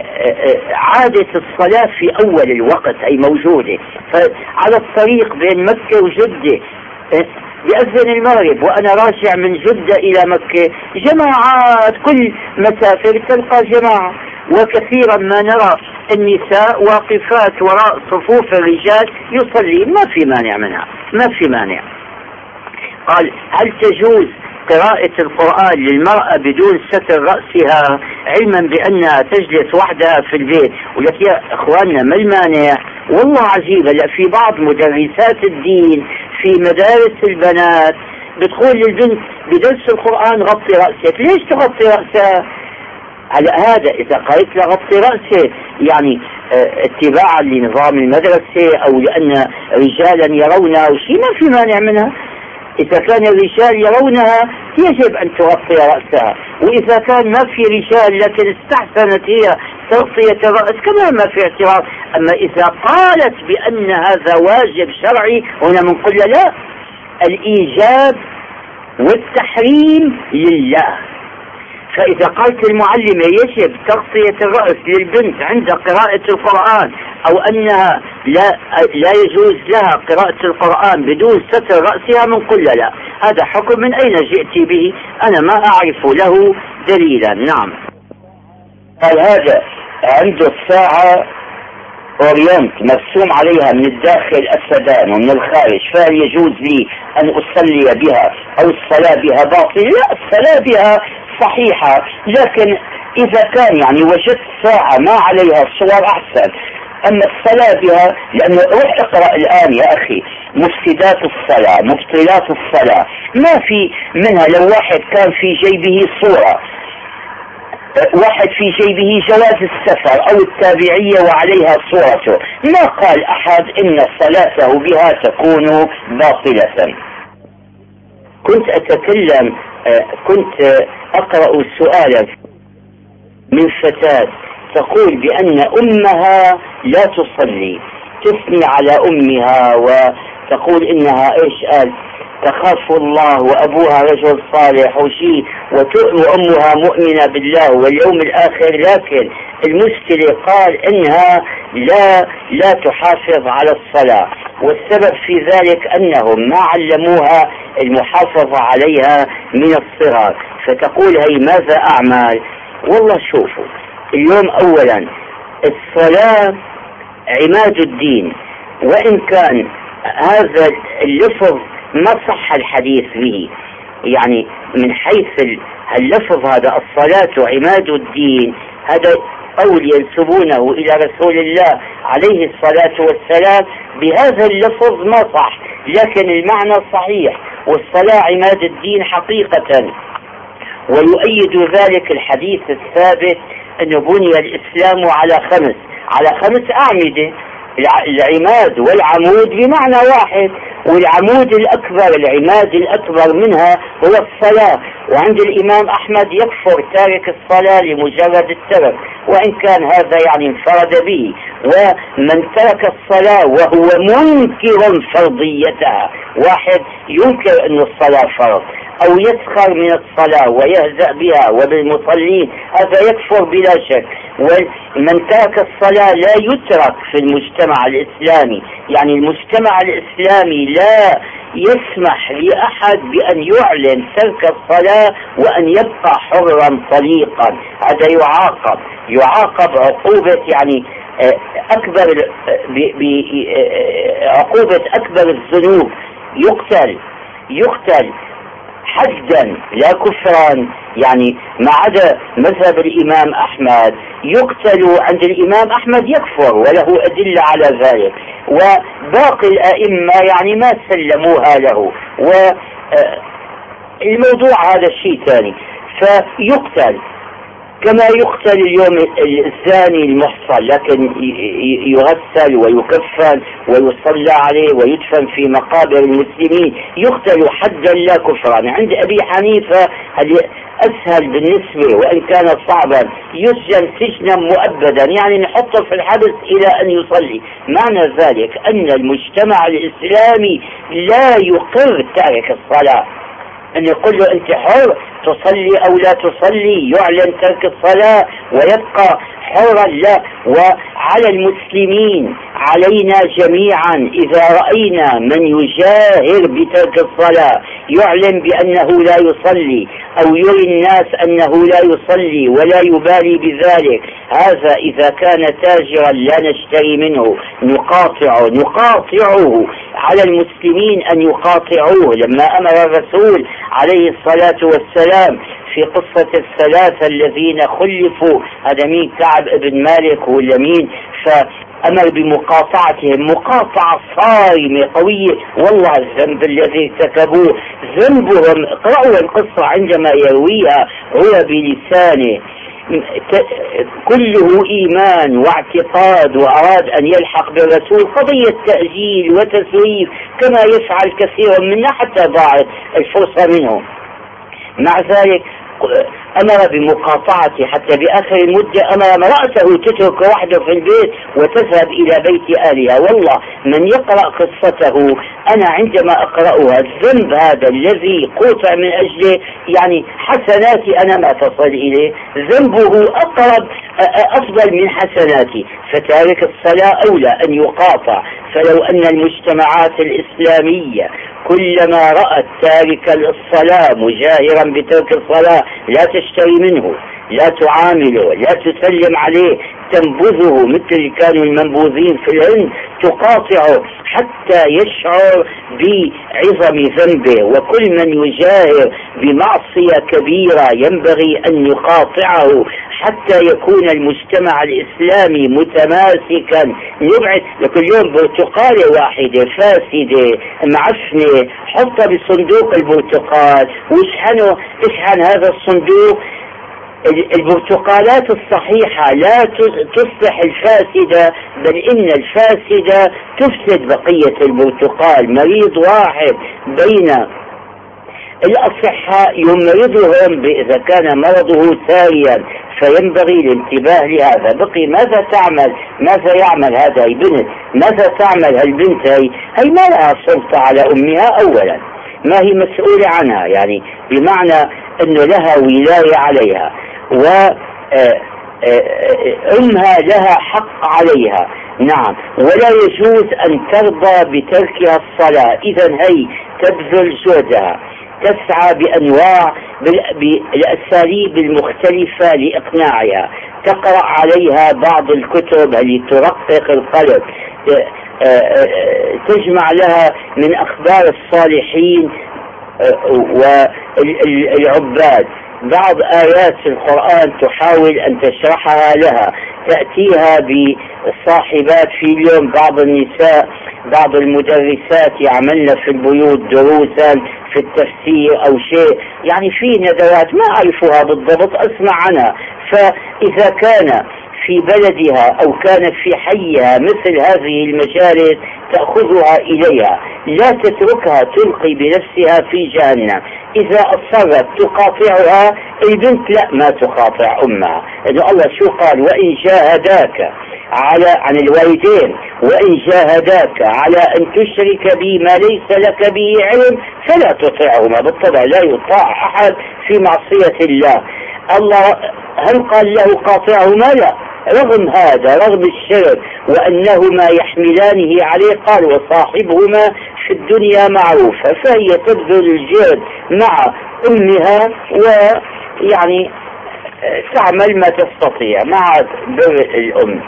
عادة الصلاة في أول الوقت أي موجودة. فعلى الطريق بين مكة وجدة بأذن المغرب وأنا راجع من جدة إلى مكة جماعات، كل مسافر تلقى جماعة، وكثيرا ما نرى النساء واقفات وراء صفوف الرجال يصلي، ما في مانع منها، ما في مانع. قال: هل تجوز قراءة القرآن للمرأة بدون ستر رأسها علما بأنها تجلس وحدها في البيت؟ ولك يا إخواننا ما المانع؟ والله عجيبة، لا في بعض مدرسات الدين في مدارس البنات بتقول للبنت بدرس القرآن غطي رأسك. ليش تغطي رأسها؟ على هذا إذا قالت لها غطي رأسك يعني اتباعا لنظام المدرسة أو لأن رجالا يرونها أو شيء، ما في مانع منها. إذا كان الرجال يرونها يجب أن تغطي رأسها، وإذا كان ما في رجال لكن استحسنت هي تغطية الرأس كمان ما في اعتراض. أما إذا قالت بأن هذا واجب شرعي هنا بنقول لا، الإيجاب والتحريم لله. فإذا قالت المعلمة يجب تغطية الرأس للبنت عند قراءة القرآن أو أنها لا يجوز لها قراءة القرآن بدون ستر رأسها، من قل لا، هذا حكم من أين جئت به؟ أنا ما أعرف له دليلا. نعم. قال: هذا عنده الساعة أورينت مرسوم عليها من الداخل أسدان ومن الخارج، فهل يجوز لي أن أصلي بها أو الصلاة بها باطل؟ لا، الصلاة بها صحيحة، لكن إذا كان يعني وجدت ساعة ما عليها صور أحسن. أما الصلاة بها، لأنه روح اقرأ الآن يا أخي مفسدات الصلاة مبطلات الصلاة، ما في منها. لو واحد كان في جيبه صورة، واحد في جيبه جواز السفر أو التابعية وعليها صورته، ما قال أحد إن صلاته بها تكون باطلة. كنت أقرأ سؤالا من فتاة تقول بأن أمها لا تصلي، تثني على أمها وتقول إنها قال تخاف الله وأبوها رجل صالح وشيء وأمها مؤمنة بالله واليوم الآخر، لكن المشكلة قال إنها لا تحافظ على الصلاة، والسبب في ذلك أنهم ما علموها المحافظة عليها من الصغر. فتقول هي ماذا أعمل؟ والله شوفوا، اليوم أولا الصلاة عماد الدين، وإن كان هذا اللفظ ما صح الحديث به، يعني من حيث اللفظ هذا الصلاة عماد الدين، هذا قول ينسبونه إلى رسول الله عليه الصلاة والسلام بهذا اللفظ ما صح، لكن المعنى صحيح، والصلاة عماد الدين حقيقة. ويؤيد ذلك الحديث الثابت أنه بني الإسلام على خمس أعمدة، العماد والعمود بمعنى واحد، والعمود الأكبر العماد الأكبر منها هو الصلاة. وعند الإمام أحمد يكفر تارك الصلاة لمجرد الترك، وإن كان هذا يعني انفرد به. ومن ترك الصلاة وهو منكر فرضيتها، واحد ينكر أن الصلاة فرض أو يسخر من الصلاة ويهزأ بها وبالمصلين هذا يكفر بلا شك. ومن ترك الصلاة لا يترك في المجتمع الإسلامي، يعني المجتمع الإسلامي لا يسمح لأحد بأن يعلن ترك الصلاة وأن يبقى حرا طليقا. هذا يعاقب عقوبة يعني أكبر عقوبة أكبر الذنوب، يقتل حدا لا كفرا. يعني ما عدا مذهب الإمام أحمد يقتل عند الإمام أحمد يكفر وله أدلة على ذلك، وباقي الأئمة يعني ما سلموها له، والموضوع هذا شيء ثاني. فيقتل كما يقتل اليوم الزاني المحصن، لكن يغسل ويكفن ويصلى عليه ويدفن في مقابر المسلمين، يقتل حدا لا كفرا. عند أبي حنيفة أسهل بالنسبة وإن كان صعبا، يسجن سجنا مؤبدا، يعني نحطه في الحبس إلى أن يصلي. معنى ذلك أن المجتمع الإسلامي لا يقر تارك الصلاة، أن يقول له أنت حر تصلي أو لا تصلي، يعلن ترك الصلاة ويبقى حرا. لا، وعلى المسلمين علينا جميعا إذا رأينا من يجاهر بترك الصلاة يعلن بأنه لا يصلي أو يري الناس أنه لا يصلي ولا يبالي بذلك، هذا إذا كان تاجرا لا نشتري منه، نقاطعه. على المسلمين أن يقاطعوه. لما أمر الرسول عليه الصلاة والسلام في قصة الثلاثة الذين خلفوا، هذا مين؟ كعب بن مالك ولا مين؟ فأمر بمقاطعتهم مقاطعة صارمة قوية. والله الذنب الذي ارتكبوه ذنبهم، اقرأوا القصة عندما يرويها هو بلسانه كله إيمان واعتقاد، وأراد أن يلحق بالرسول، قضية تأجيل وتسويف كما يفعل كثير منا حتى ضاعت الفرصة منهم. مع ذلك أمر بمقاطعته، حتى بآخر المدة أمر امرأته تترك وحده في البيت وتذهب إلى بيت أهلها. والله من يقرأ قصته أنا عندما أقرأها الذنب هذا الذي قطع من أجله، يعني حسناتي أنا ما تصل إليه، ذنبه أفضل من حسناتي. فتارك الصلاة أولى أن يقاطع. فلو أن المجتمعات الإسلامية كلما رأت تارك الصلاة مجاهرا بترك الصلاة لا تشتري منه، لا تعامله، لا تسلم عليه، تنبذه مثل كانوا المنبوذين في الهند، تقاطعه حتى يشعر بعظم ذنبه. وكل من يجاهر بمعصية كبيرة ينبغي أن يقاطعه حتى يكون المجتمع الإسلامي متماسكا. نبعد لكل يوم برتقالة واحدة فاسدة معفنة حطها بصندوق البرتقال اشحن هذا الصندوق. البرتقالات الصحيحة لا تصلح الفاسدة، بل إن الفاسدة تفسد بقية البرتقال. مريض واحد بين الأصحاء يمرضهم إذا كان مرضه ساريا، فينبغي الانتباه لهذا. بقي ماذا يعمل هذا البنت؟ ماذا تعمل هالبنت؟ هي ما لها سلطة على أمها أولا، ما هي مسؤولة عنها، يعني بمعنى أنه لها ولاية عليها، وأمها لها حق عليها. نعم، ولا يجوز أن ترضى بتركها الصلاة. إذن هي تبذل جهدها، تسعى بأنواع بالأساليب المختلفة لإقناعها، تقرأ عليها بعض الكتب التي ترقق القلب، تجمع لها من أخبار الصالحين والعباد بعض آيات في القرآن تحاول أن تشرحها لها، تأتيها بصاحبات في اليوم بعض النساء بعض المدرسات يعملن في البيوت دروسا في التفسير أو شيء، يعني في ندوات ما أعرفها بالضبط أسمع عنها. فإذا كان في بلدها أو كانت في حيها مثل هذه المجالس تأخذها إليها، لا تتركها تلقي بنفسها في جهنم. إذا أصرت تقاطعها البنت لا، ما تقاطع أمها، إنه الله شو قال؟ وإن جاهداك عن الوالدين وإن جاهداك على أن تشرك بي ما ليس لك به علم فلا تطيعهما. بالطبع لا يطاع أحد في معصية الله. الله هل قال له قاطعهما؟ لا، رغم هذا، رغم الشرك وأنهما يحملانه عليه، قال وصاحبهما في الدنيا معروفة. فهي تبذل الجهد مع أمها ويعني تعمل ما تستطيع مع بر الأم.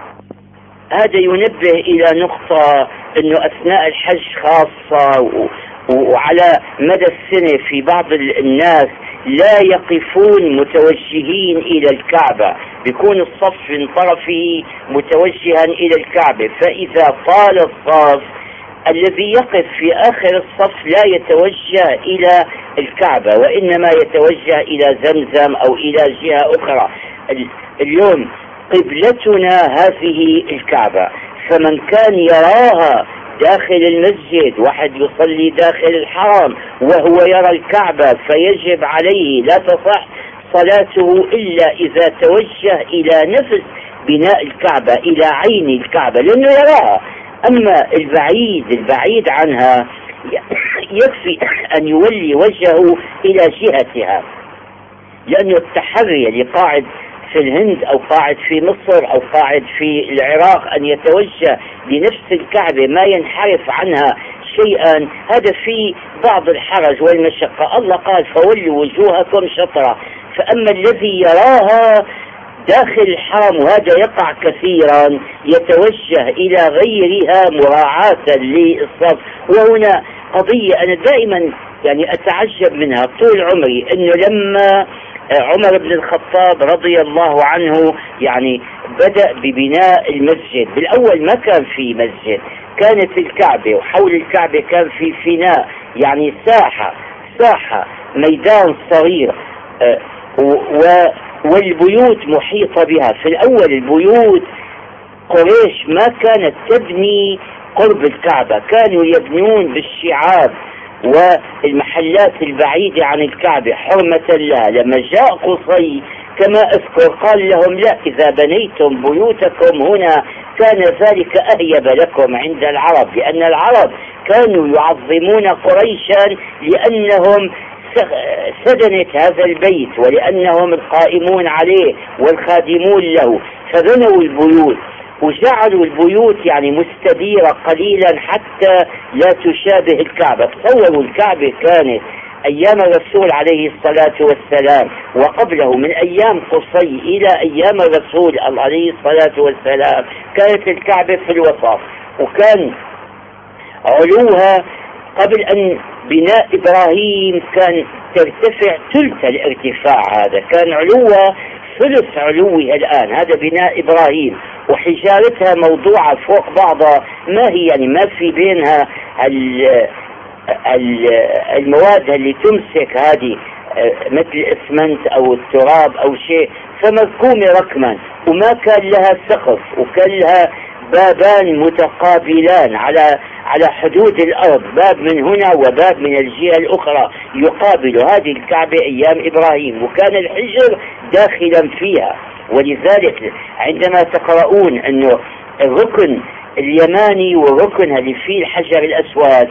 هذا ينبه إلى نقطة، أنه أثناء الحج خاصة وعلى مدى السنة في بعض الناس لا يقفون متوجهين إلى الكعبة، بيكون الصف من طرفه متوجها إلى الكعبة، فإذا طال الصف الذي يقف في آخر الصف لا يتوجه إلى الكعبة وإنما يتوجه إلى زمزم أو إلى جهة أخرى. اليوم قبلتنا هذه الكعبة، فمن كان يراها داخل المسجد، واحد يصلي داخل الحرم وهو يرى الكعبة، فيجب عليه لا تصح صلاته إلا إذا توجه إلى نفس بناء الكعبة، إلى عين الكعبة، لأنه يراها. أما البعيد عنها يكفي أن يولي وجهه إلى جهتها، لأنه التحري اللي قاعد في الهند أو قاعد في مصر أو قاعد في العراق أن يتوجه لنفس الكعبة ما ينحرف عنها شيئا، هذا فيه بعض الحرج والمشقة. الله قال فولوا وجوهكم شطرة. فأما الذي يراها داخل الحرم، وهذا يقع كثيرا، يتوجه إلى غيرها مراعاة للصف. وهنا قضية أنا دائما يعني أتعجب منها طول عمري، أنه لما عمر بن الخطاب رضي الله عنه يعني بدأ ببناء المسجد، بالأول ما كان في مسجد، كانت الكعبة وحول الكعبة كان في فناء، يعني ساحة ميدان صغير، والبيوت محيطة بها. في الأول البيوت قريش ما كانت تبني قرب الكعبة، كانوا يبنون بالشعاب والمحلات البعيدة عن الكعبة حرمة لها. لما جاء قصي كما أذكر قال لهم لا، إذا بنيتم بيوتكم هنا كان ذلك أهيب لكم عند العرب، لأن العرب كانوا يعظمون قريشا لأنهم سدنت هذا البيت ولأنهم القائمون عليه والخادمون له، فبنوا البيوت وجعلوا البيوت يعني مستديرة قليلا حتى لا تشابه الكعبة. تصوروا الكعبة كانت أيام الرسول عليه الصلاة والسلام وقبله، من أيام قصي إلى أيام الرسول عليه الصلاة والسلام كانت الكعبة في الوسط، وكان علوها قبل أن بناء إبراهيم كان ترتفع ثلث الارتفاع، هذا كان علوها ثلث علوها الآن، هذا بناء إبراهيم، وحجارتها موضوعة فوق بعضها، ما هي يعني ما في بينها المواد اللي تمسك هذه مثل الاسمنت او التراب او شيء، فمركومة ركما، وما كان لها سقف، وكان لها بابان متقابلان على حدود الارض، باب من هنا وباب من الجهة الاخرى يقابل هذه الكعبة ايام ابراهيم، وكان الحجر داخلا فيها. ولذلك عندما تقرؤون انه الركن اليماني والركن اللي فيه الحجر الاسود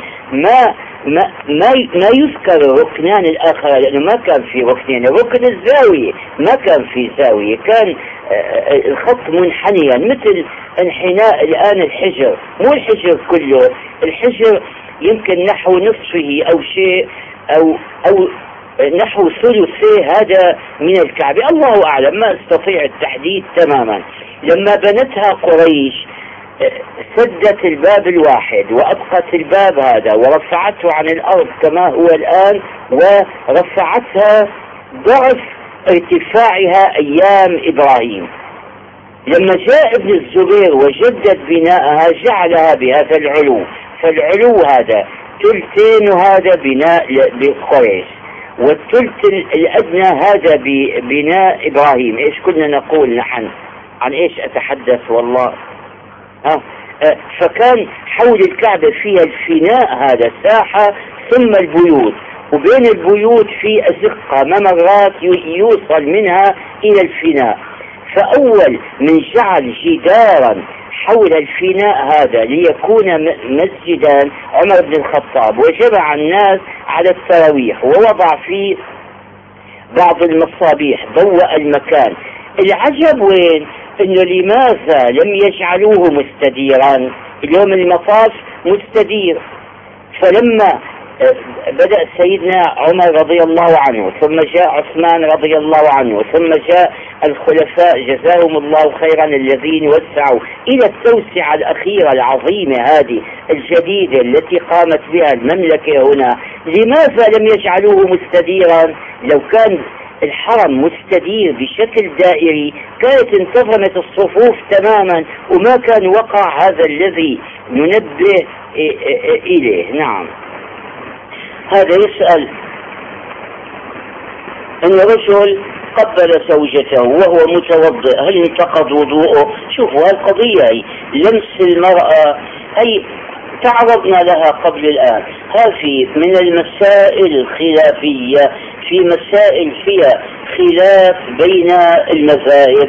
ما يذكر الركنان الاخر، لانه ما كان في ركنين، الركن الزاوية ما كان في زاوية، كان الخط منحنيا مثل انحناء الان الحجر، مو الحجر كله، الحجر يمكن نحو نصفه او شيء او نحو ثلثه هذا من الكعبة، الله اعلم ما استطيع التحديد تماما. لما بنتها قريش سدت الباب الواحد وأبقت الباب هذا ورفعته عن الأرض كما هو الآن، ورفعتها ضعف ارتفاعها أيام إبراهيم. لما جاء ابن الزبير وجدد بناءها جعلها بهذا العلو، فالعلو هذا ثلثين، وهذا بناء بقريش، والثلث الأدنى هذا ببناء إبراهيم. إيش كنا نقول نحن؟ عن إيش أتحدث والله؟ فكان حول الكعبة فيها الفناء، هذا ساحة ثم البيوت، وبين البيوت في أزقة ممرات يوصل منها إلى الفناء. فأول من جعل جدارا حول الفناء هذا ليكون مسجدا عمر بن الخطاب، وجمع الناس على التراويح ووضع فيه بعض المصابيح، ضوء المكان. العجب وين؟ انه لماذا لم يجعلوه مستديرا؟ اليوم المطاف مستدير. فلما بدأ سيدنا عمر رضي الله عنه، ثم جاء عثمان رضي الله عنه، ثم جاء الخلفاء جزاهم الله خيرا الذين وسعوا إلى التوسعة الأخيرة العظيمة هذه الجديدة التي قامت بها المملكة هنا، لماذا لم يجعلوه مستديرا؟ لو كان الحرم مستدير بشكل دائري كانت انتظمت الصفوف تماما وما كان وقع هذا الذي ننبه إليه. نعم. هذا يسأل أن رجل قبل زوجته وهو متوضئ، هل انتقض وضوءه؟ شوفوا هالقضية هي لمس المرأة، هي تعرضنا لها قبل الآن. هذه من المسائل الخلافية، في مسائل فيها خلاف بين المذاهب.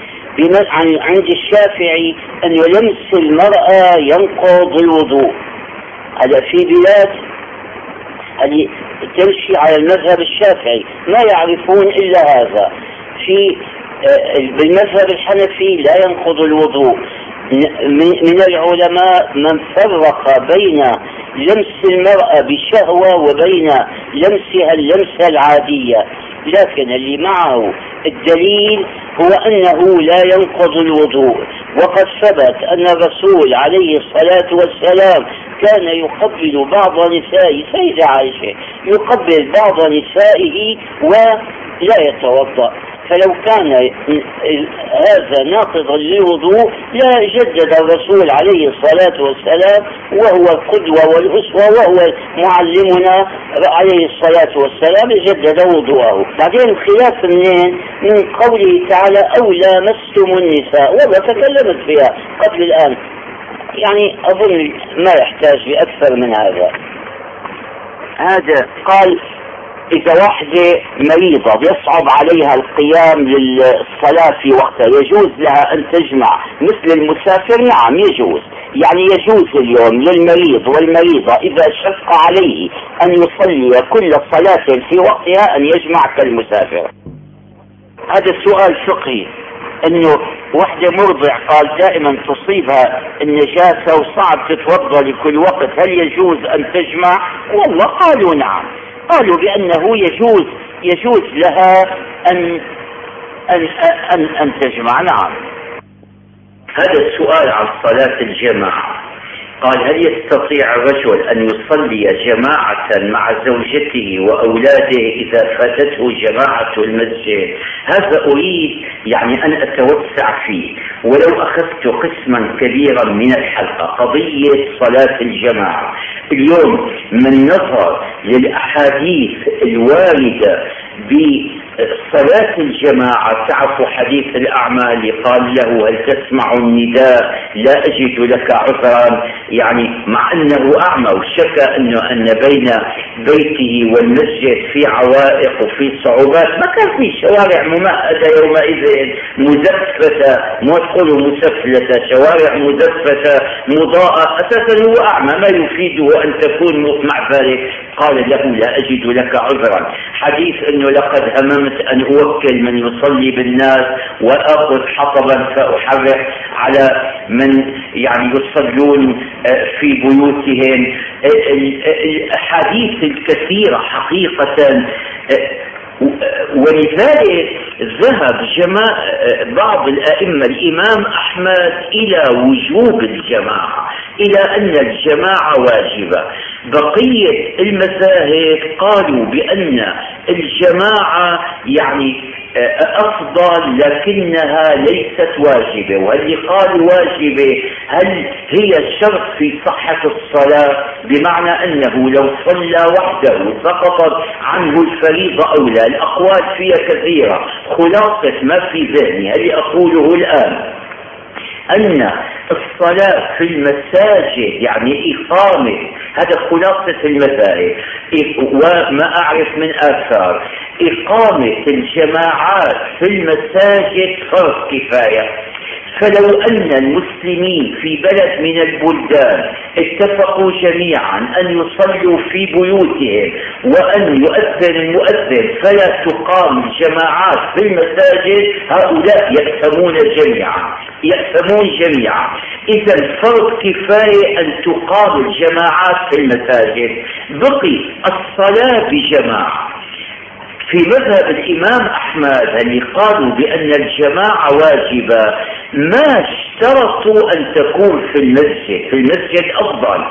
عند الشافعي أن لمس المرأة ينقض الوضوء. هذا في بلاد اللي تمشي على المذهب الشافعي ما يعرفون إلا هذا. في بالمذهب الحنفي لا ينقض الوضوء. من العلماء من فرق بين لمس المرأة بشهوة وبين لمسها اللمسة العادية، لكن اللي معه الدليل هو أنه لا ينقض الوضوء. وقد ثبت أن الرسول عليه الصلاة والسلام كان يقبل بعض نسائه، سيدة عائشة يقبل بعض نسائه ولا يتوضأ. فلو كان هذا ناقضا للوضوء لا جدد الرسول عليه الصلاة والسلام، وهو القدوة والأسوة وهو معلمنا عليه الصلاة والسلام، جدد وضوءه. بعدين الخلاف منين؟ من قوله تعالى أو لامستم النساء، والله تكلمت فيها قبل الآن، يعني أظن ما يحتاج لأكثر من هذا. هذا قال إذا واحدة مريضة بيصعب عليها القيام للصلاة في وقتها يجوز لها أن تجمع مثل المسافر؟ نعم يجوز. يعني يجوز اليوم للمريض والمريضة إذا شق عليه أن يصلي كل صلاة في وقتها أن يجمع كالمسافر. هذا السؤال فقهي، انه واحدة مرضع قال دائما تصيبها النجاسة وصعب تتوضا لكل وقت، هل يجوز ان تجمع؟ والله قالوا نعم، قالوا بانه يجوز لها ان تجمع. نعم. هذا السؤال عن صلاة الجماعة، قال هل يستطيع الرجل أن يصلي جماعة مع زوجته وأولاده إذا فاتته جماعة المسجد؟ هذا أريد يعني أن أتوسع فيه، ولو أخذت قسما كبيرا من الحلقة قضية صلاة الجماعة. اليوم من نظر للأحاديث الواردة بصلاة الجماعة، تعرف حديث الأعمى اللي قال له هل تسمع النداء لا أجد لك عذرا، يعني مع أنه أعمى وشكى أن بين بيته والمسجد في عوائق وفي صعوبات، ما كان في شوارع ممهدة يومئذ مزفة، ما تقولوا مسفلة، شوارع مزفة مضاءة، أساسا هو أعمى ما يفيده أن تكون مع ذلك. قال له لا أجد لك عذرا. حديث أنه لقد هممت أن أوكل من يصلي بالناس وأخذ حطبا فأحرق على من يعني يصلون في بيوتهم. الأحاديث الكثيرة حقيقة، ولذلك ذهب بعض الأئمة الإمام أحمد إلى وجوب الجماعة، إلى أن الجماعة واجبة. بقية المذاهب قالوا بأن الجماعة يعني أفضل لكنها ليست واجبة. واللي قال واجبة هل هي شرط في صحة الصلاة، بمعنى أنه لو صلى وحده سقطت عنه الفريضة أو لا؟ الأقوال فيها كثيرة، خلاصة ما في ذهني اللي أقوله الآن أن الصلاة في المساجد يعني إقامة، هذا خلاصة المذاهب وما أعرف من آثار، إقامة الجماعات في المساجد فرض كفاية. فلو أن المسلمين في بلد من البلدان اتفقوا جميعا أن يصلوا في بيوتهم وأن يؤذن المؤذن فلا تقام الجماعات في المساجد، هؤلاء يأثمون جميعا، يأثمون جميعا. إذا فرض كفاية أن تقام الجماعات في المساجد. بقي الصلاة بجماعة. في مذهب الإمام أحمد اللي قالوا بأن الجماعة واجبة ما اشترطوا أن تكون في المسجد، في المسجد أفضل،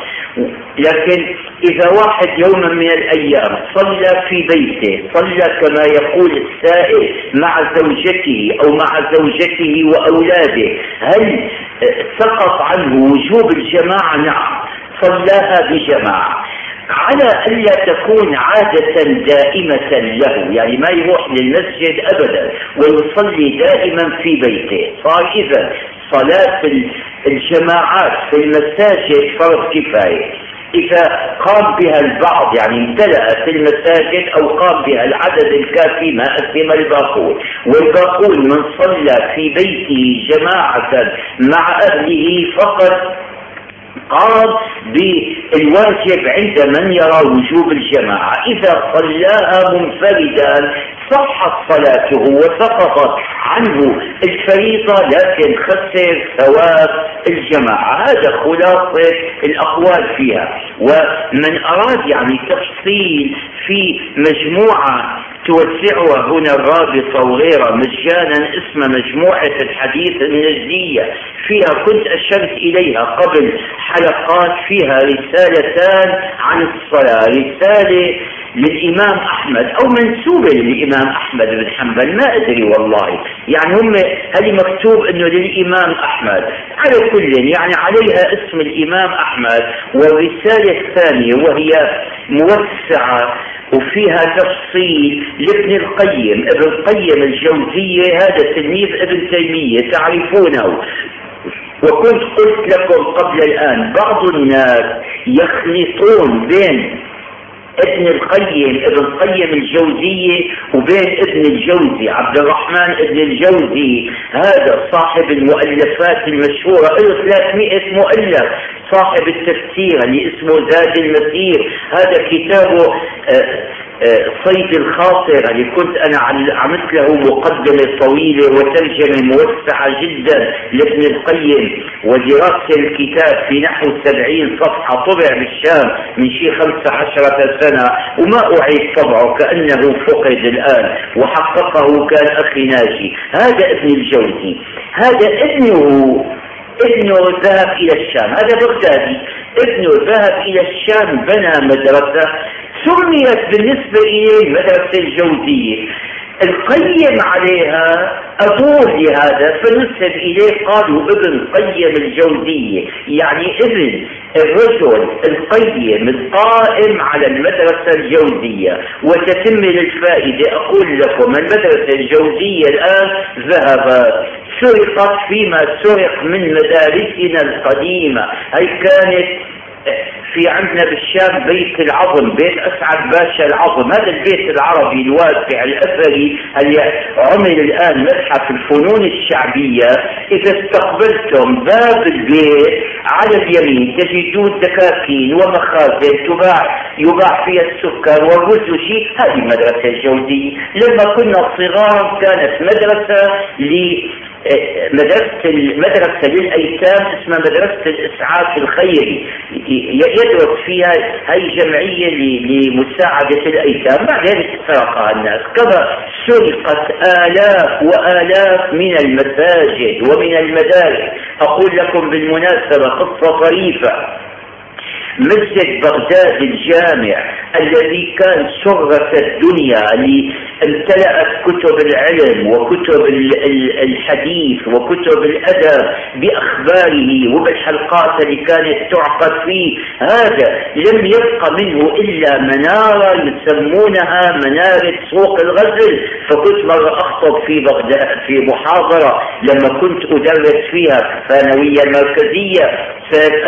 لكن إذا واحد يوما من الأيام صلى في بيته، صلى كما يقول السائل مع زوجته أو مع زوجته وأولاده، هل سقط عنه وجوب الجماعة؟ نعم، صلاها بجماعة، على ألا تكون عادة دائمة له، يعني ما يروح للمسجد أبدا ويصلي دائما في بيته. صار إذا صلاة الجماعات في المساجد فرض كفاية. إذا قام بها البعض يعني امتلأت المساجد أو قام بها العدد الكافي ما أثم الباقون، والباقون من صلى في بيته جماعة مع أهله فقط قام بالواجب عند من يرى وجوب الجماعة. إذا صلاها منفردا صحت صلاته وسقطت عنه الفريضة، لكن خسر ثواب الجماعة. هذا خلاصة الأقوال فيها. ومن أراد يعني تفصيل في مجموعة توزعها هنا الرابطة وغيرها مجانا اسمها مجموعة الحديث النجدية، فيها كنت أشرت إليها قبل حلقات، فيها رسالتان عن الصلاة، رسالة للإمام أحمد أو منسوبة للإمام أحمد بن حنبل، ما أدري والله، يعني هم هل مكتوب أنه للإمام أحمد، على كل يعني عليها اسم الإمام أحمد. والرسالة الثانية وهي موسعة وفيها تفصيل لابن القيم، ابن القيم الجوزية هذا تلميذ ابن تيمية تعرفونه. وكنت قلت لكم قبل الآن بعض الناس يخلطون بين ابن القيم الجوزية وبين ابن الجوزي، عبد الرحمن ابن الجوزي هذا صاحب المؤلفات المشهورة، له 300 مؤلف، صاحب التفسير اللي اسمه زاد المسير، هذا كتابه صيد الخاطر اللي كنت أنا عملت له مقدمة طويلة وترجمة موسعة جدا لابن القيم، ودراسة الكتاب في نحو 70 صفحة، طبع بالشام من شيء 15 سنة وما أعيد طبعه كأنه فقد الآن، وحققه كان أخي ناجي. هذا ابن الجوزي، هذا ابنه ذهب إلى الشام، هذا بغدادي، ابنه ذهب إلى الشام بنى مدرسة سميت بالنسبة إليه مدرسة الجوزية، القيم عليها أبوه لهذا فنسب إليه قالوا ابن القيم الجوزية، يعني ابن الرجل القيم القائم على المدرسة الجوزية. وتتمل الفائدة أقول لكم المدرسة الجوزية الآن ذهبت، سرقت فيما سرق من مدارسنا القديمة. هي كانت في عندنا بالشام بيت العظم، بيت أسعد باشا العظم، هذا البيت العربي الواسع الأثري اللي عمل الآن متحف الفنون الشعبية. إذا استقبلتم باب البيت على اليمين تجدون دكاكين ومخازن يباع فيها السكر والرز وشيء، هذه مدرسة الجوزية. لما كنا صغارا كانت مدرسة مدرسة للأيتام اسمها مدرسة الإسعاف الخيري، يدرس فيها هي جمعية لمساعدة الأيتام، بعدين سرقها الناس. كما سرقت آلاف وآلاف من المساجد ومن المدارس. أقول لكم بالمناسبة قصة طريفة، مسجد بغداد الجامع الذي كان سرة الدنيا، اللي امتلأت كتب العلم وكتب الحديث وكتب الأدب بأخباره وبالحلقات اللي كانت تعقد فيه، هذا لم يبق منه إلا منارة يسمونها منارة سوق الغزل. فكنت مرة أخطب في بغداد في محاضرة لما كنت أدرس فيها في الثانوية المركزية سنة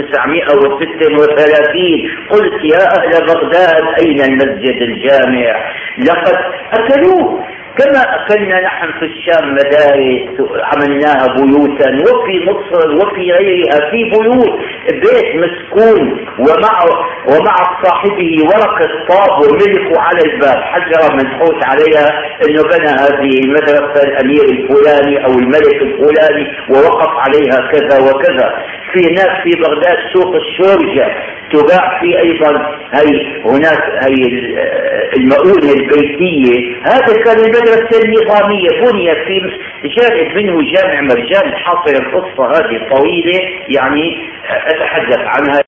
1936، قلت يا أهل بغداد أين المسجد الجامع؟ لقد أكلوه كما أكلنا نحن في الشام مدارس عملناها بيوتا، وفي مصر وفي غيرها في بيوت بيت مسكون ومع صاحبه ورقة طاب وملك على الباب حجرة منحوت عليها انه بنى هذه المدرسة الامير الفلاني او الملك الفلاني ووقف عليها كذا وكذا. في هناك في بغداد سوق الشورجة تباع في ايضا هناك المؤونة البيتية. هذا كان المدرسة النظامية بني في جانب منه جامع مرجان. حاصل القصة هذه طويلة يعني اتحدث عنها.